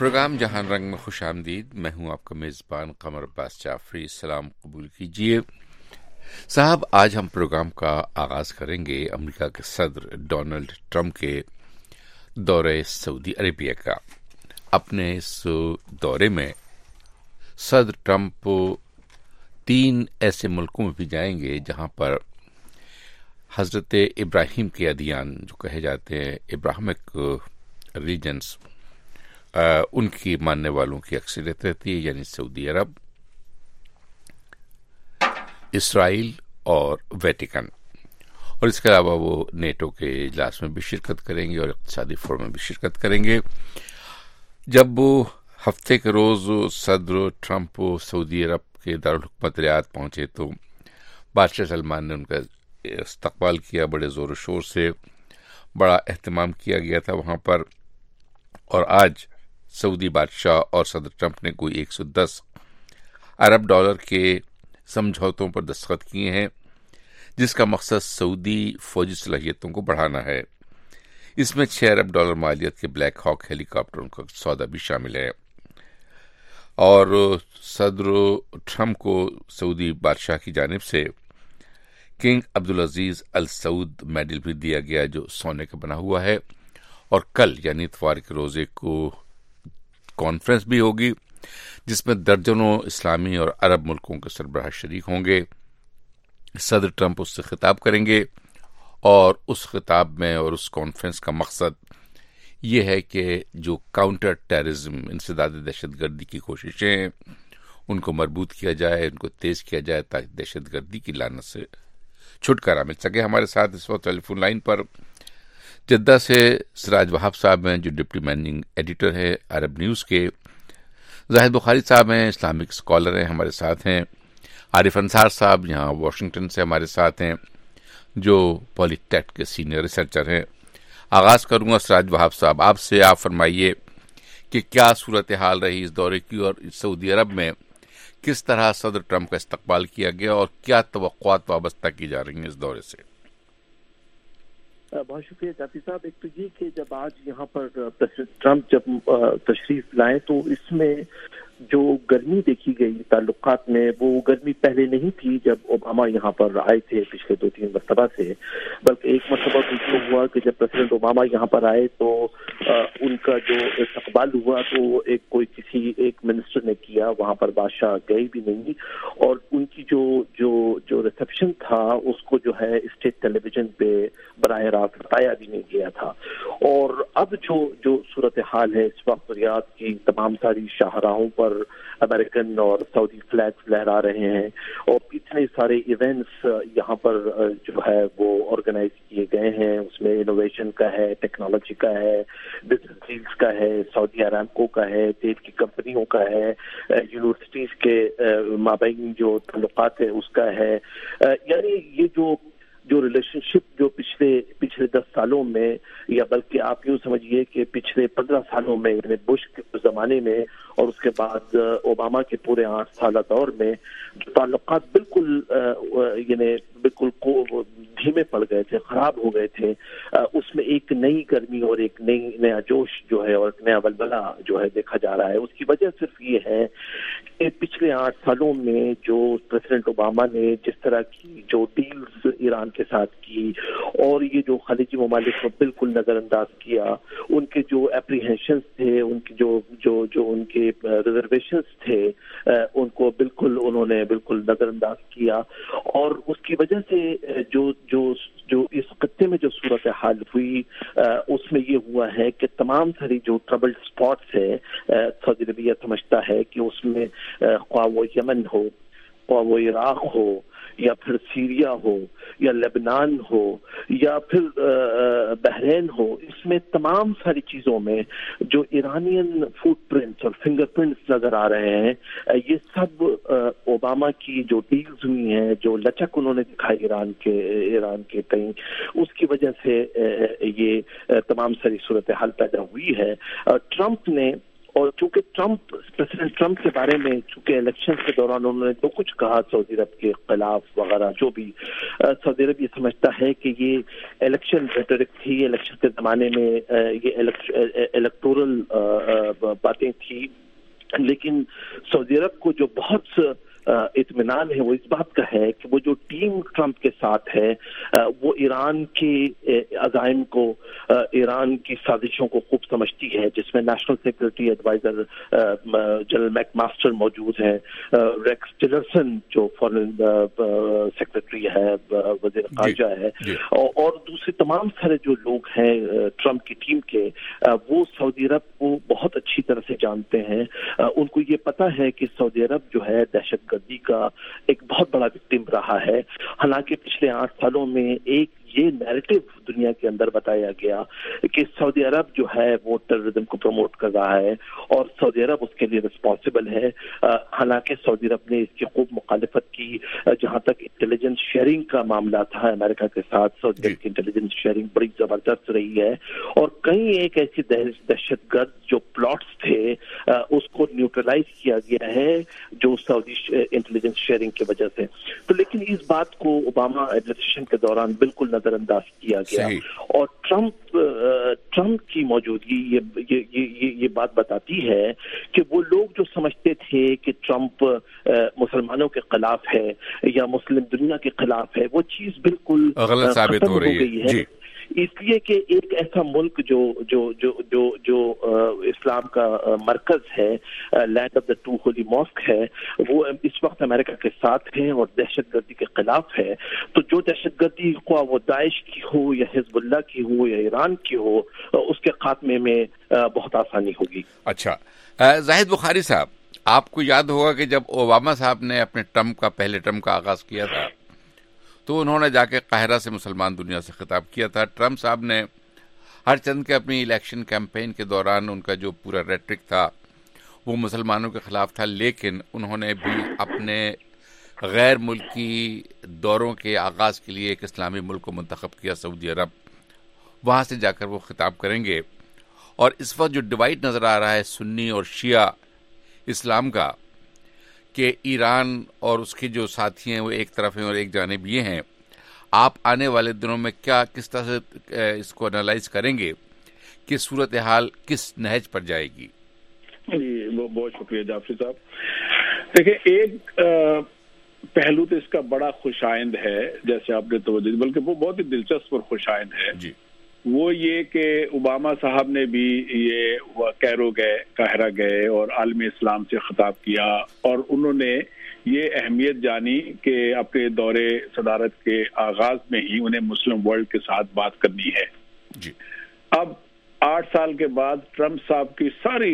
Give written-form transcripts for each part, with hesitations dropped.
Programme جہان رنگ میں خوش آمدید. میں ہوں آپ کا میزبان قمر عباس جعفری. سلام قبول کیجیے. صاحب، آج ہم پروگرام کا آغاز کریں گے امریکہ کے صدر ڈونلڈ ٹرمپ کے دورے سعودی عربیہ کا. اپنے اس دورے میں صدر ٹرمپ 3 ایسے ملکوں میں بھی جائیں گے جہاں پر حضرت ابراہیم کے ادیان جو کہے جاتے ہیں ابراہمک ریلیجنس، ان کی ماننے والوں کی اکثریت رہتی ہے، یعنی سعودی عرب، اسرائیل اور ویٹیکن. اور اس کے علاوہ وہ نیٹو کے اجلاس میں بھی شرکت کریں گے اور اقتصادی فورم میں بھی شرکت کریں گے. جب وہ ہفتے کے روز صدر ٹرمپ سعودی عرب کے دارالحکومت ریاض پہنچے تو بادشاہ سلمان نے ان کا استقبال کیا. بڑے زور و شور سے بڑا اہتمام کیا گیا تھا وہاں پر. اور آج سعودی بادشاہ اور صدر ٹرمپ نے کوئی 110 ارب ڈالر کے سمجھوتوں پر دستخط کیے ہیں، جس کا مقصد سعودی فوجی صلاحیتوں کو بڑھانا ہے. اس میں 6 ارب ڈالر مالیت کے بلیک ہاک ہیلی کاپٹروں کا سودا بھی شامل ہے. اور صدر ٹرمپ کو سعودی بادشاہ کی جانب سے کنگ عبدالعزیز السعود میڈل بھی دیا گیا جو سونے کا بنا ہوا ہے. اور کل یعنی اتوار کے روز کو کانفرنس بھی ہوگی جس میں درجنوں اسلامی اور عرب ملکوں کے سربراہ شریک ہوں گے. صدر ٹرمپ اس سے خطاب کریں گے اور اس خطاب میں اور اس کانفرنس کا مقصد یہ ہے کہ جو کاؤنٹر ٹیررزم، انسداد دہشت گردی کی کوششیں ہیں ان کو مربوط کیا جائے، ان کو تیز کیا جائے تاکہ دہشت گردی کی لعنت سے چھٹکارا مل سکے. ہمارے ساتھ اس وقت ٹیلی فون لائن پر جدہ سے سراج وہاب صاحب ہیں جو ڈپٹی میننگ ایڈیٹر ہے عرب نیوز کے. زاہد بخاری صاحب ہیں، اسلامک اسکالر ہیں، ہمارے ساتھ ہیں. عارف انصار صاحب یہاں واشنگٹن سے ہمارے ساتھ ہیں جو پولی ٹیک کے سینئر ریسرچر ہیں. آغاز کروں گا سراج وہاب صاحب آپ سے. آپ فرمائیے کہ کیا صورتحال رہی اس دورے کی اور سعودی عرب میں کس طرح صدر ٹرمپ کا استقبال کیا گیا اور کیا توقعات وابستہ کی جا رہی ہیں اس دورے سے؟ بہت شکریہ جعفری صاحب. ایک تو یہ کہ جب آج یہاں پر ٹرمپ جب تشریف لائے تو اس میں جو گرمی دیکھی گئی تعلقات میں وہ گرمی پہلے نہیں تھی جب اوباما یہاں پر آئے تھے پچھلے 2-3 مرتبہ سے، بلکہ ایک مرتبہ تو ہوا کہ جب پریزیڈنٹ اوباما یہاں پر آئے تو ان کا جو استقبال ہوا تو کوئی کسی ایک منسٹر نے کیا، وہاں پر بادشاہ گئے بھی نہیں. اور ان کی جو ریسیپشن تھا اس کو جو ہے اسٹیٹ ٹیلی ویژن پہ براہ راست بتایا بھی نہیں گیا تھا. اور اب جو صورتحال ہے اس وقت ریاض کی تمام ساری شاہراہوں پر امریکن اور سعودی فلیگز لہرا رہے ہیں اور اتنے سارے ایونٹس یہاں پر جو ہے وہ آرگنائز کیے گئے ہیں. اس میں انوویشن کا ہے، ٹیکنالوجی کا ہے، بزنس ڈیلز کا ہے، سعودی ارامکو کا ہے، تیل کی کمپنیوں کا ہے، یونیورسٹیز کے مابین جو تعلقات ہے اس کا ہے. یعنی یہ جو ریلیشن شپ جو پچھلے 10 سالوں میں، یا بلکہ آپ یوں سمجھیے کہ پچھلے 15 سالوں میں، یعنی بش کے زمانے میں اور اس کے بعد اوباما کے پورے 8 سالہ دور میں جو تعلقات بالکل دھیمے پڑ گئے تھے، خراب ہو گئے تھے، اس میں ایک نئی گرمی اور ایک نیا جوش جو ہے اور ایک نیا ولولہ جو ہے دیکھا جا رہا ہے. اس کی وجہ صرف یہ ہے کہ پچھلے 8 سالوں میں جو پریزیڈنٹ اوباما نے جس طرح کی جو ڈیلز ایران کے ساتھ کی اور یہ جو خلیجی ممالک کو بالکل نظر انداز کیا، ان کے جو اپریہینشنز تھے، ان کی جو ان کے ریزرویشنز تھے، ان کو انہوں نے بالکل نظر انداز کیا. اور اس کی وجہ سے جو اس خطے میں جو صورتحال ہوئی اس میں یہ ہوا ہے کہ تمام ساری جو ٹربلڈ اسپاٹس ہے سعودی عربیہ سمجھتا ہے کہ اس میں خواہ وہ یمن ہو، خواہ وہ عراق ہو، یا پھر سیریا ہو، یا لبنان ہو، یا پھر بحرین ہو، اس میں تمام ساری چیزوں میں جو ایرانین فوٹ پرنٹس اور فنگر پرنٹس نظر آ رہے ہیں، یہ سب اوباما کی جو ڈیلز ہوئی ہیں، جو لچک انہوں نے دکھائی ایران کے تئیں، اس کی وجہ سے یہ تمام ساری صورتحال پیدا ہوئی ہے. ٹرمپ نے اور چونکہ پریزیڈنٹ ٹرمپ کے بارے میں چونکہ الیکشن کے دوران انہوں نے جو کچھ کہا سعودی عرب کے خلاف وغیرہ جو بھی، سعودی عرب یہ سمجھتا ہے کہ یہ الیکشن ریٹورک تھی، الیکشن کے زمانے میں یہ الیکٹورل باتیں تھی، لیکن سعودی عرب کو جو بہت اطمینان ہے وہ اس بات کا ہے کہ وہ جو ٹیم ٹرمپ کے ساتھ ہے وہ ایران کے عزائم کو، ایران کی سازشوں کو خوب سمجھتی ہے، جس میں national security adviser general McMaster موجود ہیں، ریکس ٹیلرسن جو فارن سیکرٹری ہے، وزیر خارجہ ہے، اور دوسرے تمام سارے جو لوگ ہیں ٹرمپ کی ٹیم کے، وہ سعودی عرب کو بہت اچھی طرح سے جانتے ہیں۔ ان کو یہ پتا ہے کہ سعودی عرب جو ہے دہشت گردی کا ایک بہت بڑا وکٹم رہا ہے، حالانکہ پچھلے 8 سالوں میں ایک یہ نیریٹو دنیا کے اندر بتایا گیا کہ سعودی عرب جو ہے وہ ٹیررزم کو پروموٹ کر رہا ہے اور سعودی عرب اس کے لیے رسپانسبل ہے، حالانکہ سعودی عرب نے اس کی خوب مخالفت کی۔ جہاں تک انٹیلیجنس شیئرنگ کا معاملہ تھا امریکہ کے ساتھ، سعودی عرب کی انٹیلیجنس شیئرنگ بڑی زبردست رہی ہے، اور کئی ایک ایسی دہشت گرد جو پلاٹس تھے اس کو نیوٹرلائز کیا گیا ہے جو سعودی انٹیلیجنس شیئرنگ کی وجہ سے۔ تو لیکن اس بات کو اوباما ایڈمنسٹریشن کے دوران بالکل نظر انداز کیا گیا، اور ٹرمپ کی موجودگی یہ بات بتاتی ہے کہ وہ لوگ جو سمجھتے تھے کہ ٹرمپ مسلمانوں کے خلاف ہے یا مسلم دنیا کے خلاف ہے، وہ چیز بالکل غلط ثابت ہو رہی ہے، اس لیے کہ ایک ایسا ملک جو اسلام کا مرکز ہے، land of the two holy mosque ہے، وہ اس وقت امریکہ کے ساتھ ہے اور دہشت گردی کے خلاف ہے، تو جو دہشت گردی خواہ وہ داعش کی ہو یا حزب اللہ کی ہو یا ایران کی ہو، اس کے خاتمے میں بہت آسانی ہوگی۔ اچھا زاہد بخاری صاحب، آپ کو یاد ہوگا کہ جب اوباما صاحب نے اپنے پہلے ٹرم کا آغاز کیا تھا تو انہوں نے جا کے قاہرہ سے مسلمان دنیا سے خطاب کیا تھا۔ ٹرمپ صاحب نے ہر چند کے اپنی الیکشن کیمپین کے دوران ان کا جو پورا ریٹرک تھا وہ مسلمانوں کے خلاف تھا، لیکن انہوں نے بھی اپنے غیر ملکی دوروں کے آغاز کے لیے ایک اسلامی ملک کو منتخب کیا، سعودی عرب۔ وہاں سے جا کر وہ خطاب کریں گے، اور اس وقت جو ڈیوائڈ نظر آ رہا ہے سنی اور شیعہ اسلام کا، کہ ایران اور اس کے جو ساتھی ہیں وہ ایک طرف ہیں اور ایک جانب یہ ہیں، آپ آنے والے دنوں میں کس طرح سے اس کو انالائز کریں گے کہ صورتحال کس نہج پر جائے گی؟ جی بہت شکریہ جعفری صاحب۔ دیکھیں، ایک پہلو تو اس کا بڑا خوش آئند ہے، جیسے آپ نے توجہ دی، بلکہ وہ بہت ہی دلچسپ اور خوش آئند ہے جی، وہ یہ کہ اوباما صاحب نے بھی یہ قاہرہ گئے اور عالم اسلام سے خطاب کیا، اور انہوں نے یہ اہمیت جانی کہ اپنے دورے صدارت کے آغاز میں ہی انہیں مسلم ورلڈ کے ساتھ بات کرنی ہے جی۔ اب 8 سال کے بعد ٹرمپ صاحب کی ساری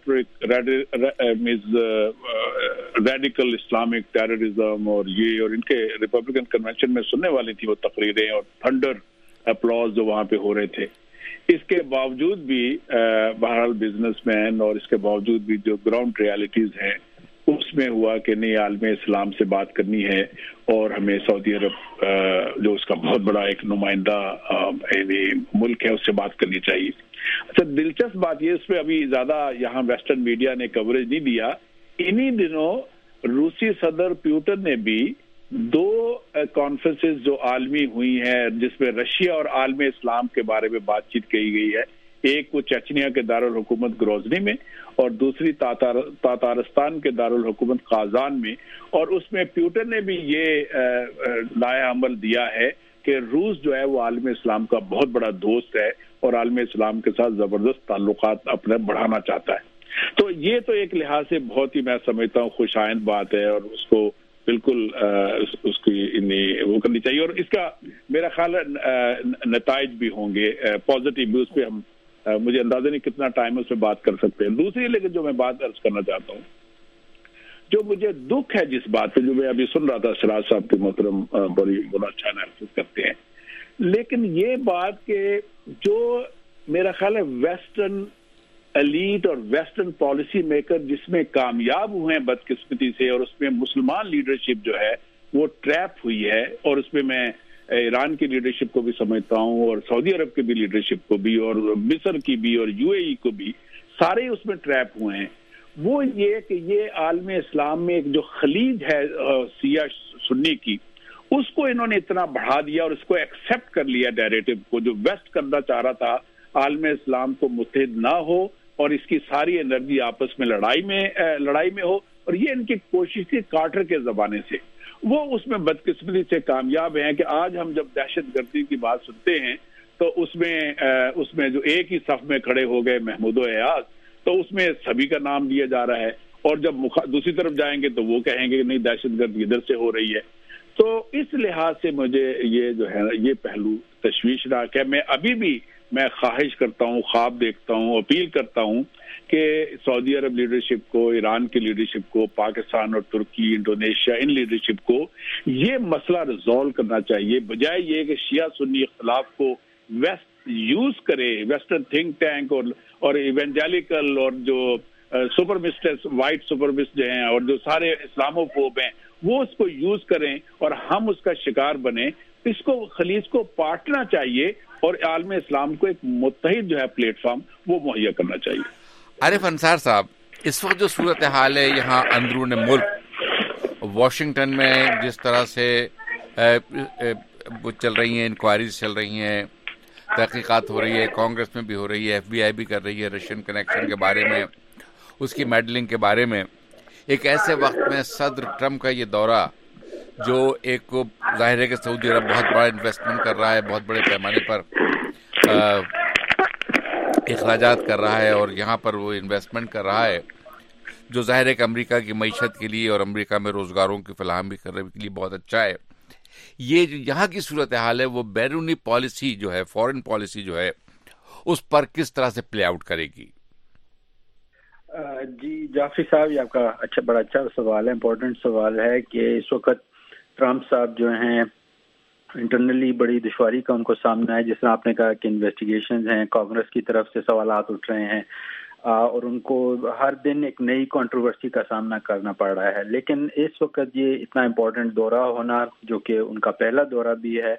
ریڈیکل اسلامک ٹیررزم اور ان کے ریپبلکن کنونشن میں سننے والی تھی وہ تقریریں اور تھنڈر اپلاز جو وہاں پہ ہو رہے تھے، اس کے باوجود بھی بہرحال بزنس مین اور اس کے باوجود بھی جو گراؤنڈ ریالٹیز ہیں اس میں ہوا کہ نہیں، عالم اسلام سے بات کرنی ہے اور ہمیں سعودی عرب جو اس کا بہت بڑا ایک نمائندہ ملک ہے اس سے بات کرنی چاہیے۔ اچھا، دلچسپ بات یہ، اس پہ ابھی زیادہ یہاں ویسٹرن میڈیا نے کوریج نہیں دیا، انہی دنوں روسی صدر پیوٹن نے بھی 2 کانفرنسز جو عالمی ہوئی ہیں جس میں رشیا اور عالم اسلام کے بارے میں بات چیت کی گئی ہے، ایک وہ چیچنیا کے دارالحکومت گروزنی میں اور دوسری تاتارستان کے دارالحکومت قازان میں، اور اس میں پیوٹن نے بھی یہ لائحہ عمل دیا ہے کہ روس جو ہے وہ عالم اسلام کا بہت بڑا دوست ہے اور عالم اسلام کے ساتھ زبردست تعلقات اپنے بڑھانا چاہتا ہے۔ تو یہ تو ایک لحاظ سے بہت ہی میں سمجھتا ہوں خوش آئند بات ہے، اور اس کو بالکل اس کی وہ کرنی چاہیے، اور اس کا میرا خیال ہے نتائج بھی ہوں گے پازیٹیو بھی، اس پہ ہم مجھے اندازہ نہیں کتنا ٹائم اس پہ بات کر سکتے ہیں۔ دوسری لیکن جو میں بات عرض کرنا چاہتا ہوں، جو مجھے دکھ ہے جس بات پہ، جو میں ابھی سن رہا تھا سراج صاحب کے محترم بڑی اچھا انالیسس کرتے ہیں، لیکن یہ بات کہ جو میرا خیال ہے ویسٹرن ایلیٹ اور ویسٹرن پالیسی میکر جس میں کامیاب ہوئے ہیں بدقسمتی سے، اور اس میں مسلمان لیڈرشپ جو ہے وہ ٹریپ ہوئی ہے، اور اس میں ایران کی لیڈرشپ کو بھی سمجھتا ہوں اور سعودی عرب کی بھی لیڈرشپ کو بھی اور مصر کی بھی اور UAE کو بھی، سارے اس میں ٹریپ ہوئے ہیں. وہ یہ کہ یہ عالم اسلام میں ایک جو خلیج ہے شیعہ سنی کی, اس کو انہوں نے اتنا بڑھا دیا اور اس کو ایکسپٹ کر لیا نیریٹو کو, جو ویسٹ کرنا چاہ رہا تھا عالم اسلام کو متحد نہ ہو اور اس کی ساری انرجی آپس میں لڑائی میں ہو. اور یہ ان کی کوشش تھی کارٹر کے زمانے سے. وہ اس میں بدقسمتی سے کامیاب ہیں کہ آج ہم جب دہشت گردی کی بات سنتے ہیں تو اس میں جو ایک ہی صف میں کھڑے ہو گئے محمود و ایاز, تو اس میں سبھی کا نام لیا جا رہا ہے, اور جب دوسری طرف جائیں گے تو وہ کہیں گے کہ نہیں دہشت گردی ادھر سے ہو رہی ہے. تو اس لحاظ سے مجھے یہ جو ہے یہ پہلو تشویشناک ہے. میں خواہش کرتا ہوں, خواب دیکھتا ہوں, اپیل کرتا ہوں کہ سعودی عرب لیڈرشپ کو, ایران کی لیڈرشپ کو, پاکستان اور ترکی, انڈونیشیا, ان لیڈرشپ کو یہ مسئلہ ریزالو کرنا چاہیے, بجائے یہ کہ شیعہ سنی اختلاف کو ویسٹ یوز کرے, ویسٹرن تھنک ٹینک اور ایونجیلیکل اور جو سپرمسٹس, وائٹ سپرمسٹ جو ہیں اور جو سارے اسلامو فوب ہیں, وہ اس کو یوز کریں اور ہم اس کا شکار بنیں. اس کو خلیج کو پاٹنا چاہیے اور عالم اسلام کو ایک متحد جو ہے پلیٹ فارم وہ مہیا کرنا چاہیے. عارف انصار صاحب, اس وقت جو صورتحال ہے یہاں اندرون ملک, واشنگٹن میں جس طرح سے وہ چل رہی ہیں, انکوائریز چل رہی ہیں, تحقیقات ہو رہی ہے, کانگریس میں بھی ہو رہی ہے, FBI بھی کر رہی ہے رشین کنیکشن کے بارے میں, اس کی میڈلنگ کے بارے میں, ایک ایسے وقت میں صدر ٹرمپ کا یہ دورہ جو ایک ظاہر ہے کہ سعودی عرب بہت بڑا انویسٹمنٹ کر رہا ہے, بہت بڑے پیمانے پر اخراجات کر رہا ہے اور یہاں پر وہ انویسٹمنٹ کر رہا ہے جو ظاہر ہے کہ امریکہ کی معیشت کے لیے اور امریکہ میں روزگاروں کی فراہمی کرنے کے لیے بہت اچھا ہے. یہ جو یہاں کی صورتحال ہے وہ بیرونی پالیسی جو ہے, فورن پالیسی جو ہے, اس پر کس طرح سے پلے آؤٹ کرے گی؟ جی جعفری صاحب, یہ آپ کا بڑا اچھا سوال ہے, امپورٹنٹ سوال ہے کہ اس وقت ٹرمپ صاحب جو ہیں انٹرنلی بڑی دشواری کا ان کو سامنا ہے. جس طرح آپ نے کہا کہ انویسٹیگیشنز ہیں, کانگریس کی طرف سے سوالات اٹھ رہے ہیں اور ان کو ہر دن ایک نئی کنٹروورسی کا سامنا کرنا پڑ رہا ہے. لیکن اس وقت یہ اتنا امپورٹنٹ دورہ ہونا, جو کہ ان کا پہلا دورہ بھی ہے,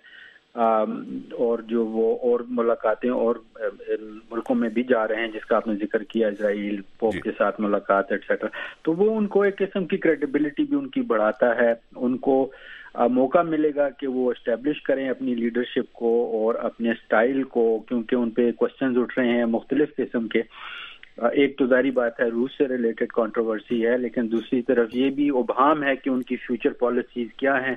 اور جو وہ اور ملاقاتیں اور ملکوں میں بھی جا رہے ہیں جس کا آپ نے ذکر کیا, اسرائیل, پوپ کے ساتھ ملاقات ایٹسیٹرا, تو وہ ان کو ایک قسم کی کریڈیبلٹی بھی ان کی بڑھاتا ہے. ان کو موقع ملے گا کہ وہ اسٹیبلش کریں اپنی لیڈرشپ کو اور اپنے سٹائل کو, کیونکہ ان پہ کوسچنز اٹھ رہے ہیں مختلف قسم کے. ایک تو ظاہری بات ہے روس سے ریلیٹڈ کنٹروورسی ہے, لیکن دوسری طرف یہ بھی ابہام ہے کہ ان کی فیوچر پالیسیز کیا ہیں,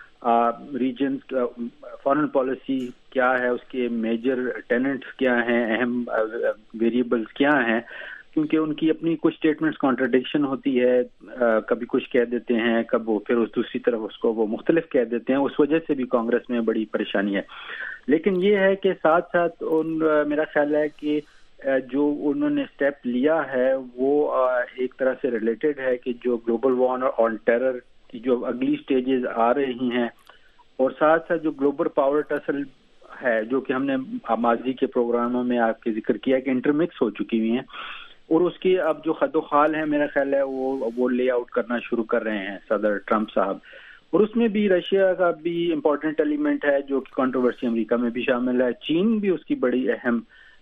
ریجنز فارن پالیسی کیا ہے, اس کے میجر ٹیننٹس کیا ہیں, اہم ویریبلز کیا ہیں, کیونکہ ان کی اپنی کچھ سٹیٹمنٹس کانٹرڈکشن ہوتی ہے, کبھی کچھ کہہ دیتے ہیں, کب وہ پھر اس دوسری طرف اس کو وہ مختلف کہہ دیتے ہیں. اس وجہ سے بھی کانگریس میں بڑی پریشانی ہے. لیکن یہ ہے کہ ساتھ ساتھ میرا خیال ہے کہ جو انہوں نے اسٹیپ لیا ہے وہ ایک طرح سے ریلیٹڈ ہے کہ جو گلوبل وار آن ٹیرر کی جو اگلی سٹیجز آ رہی ہیں, اور ساتھ ساتھ جو گلوبل پاور ٹسل ہے جو کہ ہم نے ماضی کے پروگراموں میں آپ کے ذکر کیا کہ انٹرمکس ہو چکی ہوئی ہیں, اور اس کی اب جو خد و خال ہے میرا خیال ہے وہ لے آؤٹ کرنا شروع کر رہے ہیں صدر ٹرمپ صاحب. اور اس میں بھی رشیا کا بھی امپورٹنٹ ایلیمنٹ ہے جو کہ کنٹروورسی امریکہ میں بھی شامل ہے. چین بھی اس کی بڑی اہم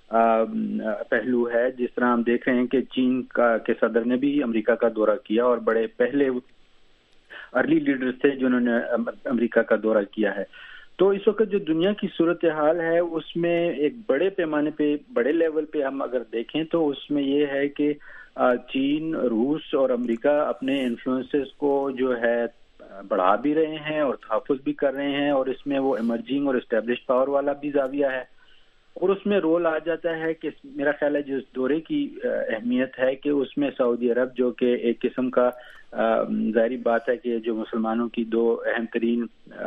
پہلو ہے. جس طرح ہم دیکھ رہے ہیں کہ چین کے صدر نے بھی امریکہ کا دورہ کیا اور بڑے پہلے ارلی لیڈرز تھے جنہوں نے امریکہ کا دورہ کیا ہے. تو اس وقت جو دنیا کی صورتحال ہے اس میں ایک بڑے پیمانے پہ, بڑے لیول پہ ہم اگر دیکھیں تو اس میں یہ ہے کہ چین, روس اور امریکہ اپنے انفلوئنسز کو جو ہے بڑھا بھی رہے ہیں اور تحفظ بھی کر رہے ہیں, اور اس میں وہ ایمرجنگ اور اسٹیبلش پاور والا بھی زاویہ ہے. اور اس میں رول آ جاتا ہے کہ میرا خیال ہے جس دورے کی اہمیت ہے کہ اس میں سعودی عرب جو کہ ایک قسم کا ظاہری بات ہے کہ جو مسلمانوں کی دو اہم ترین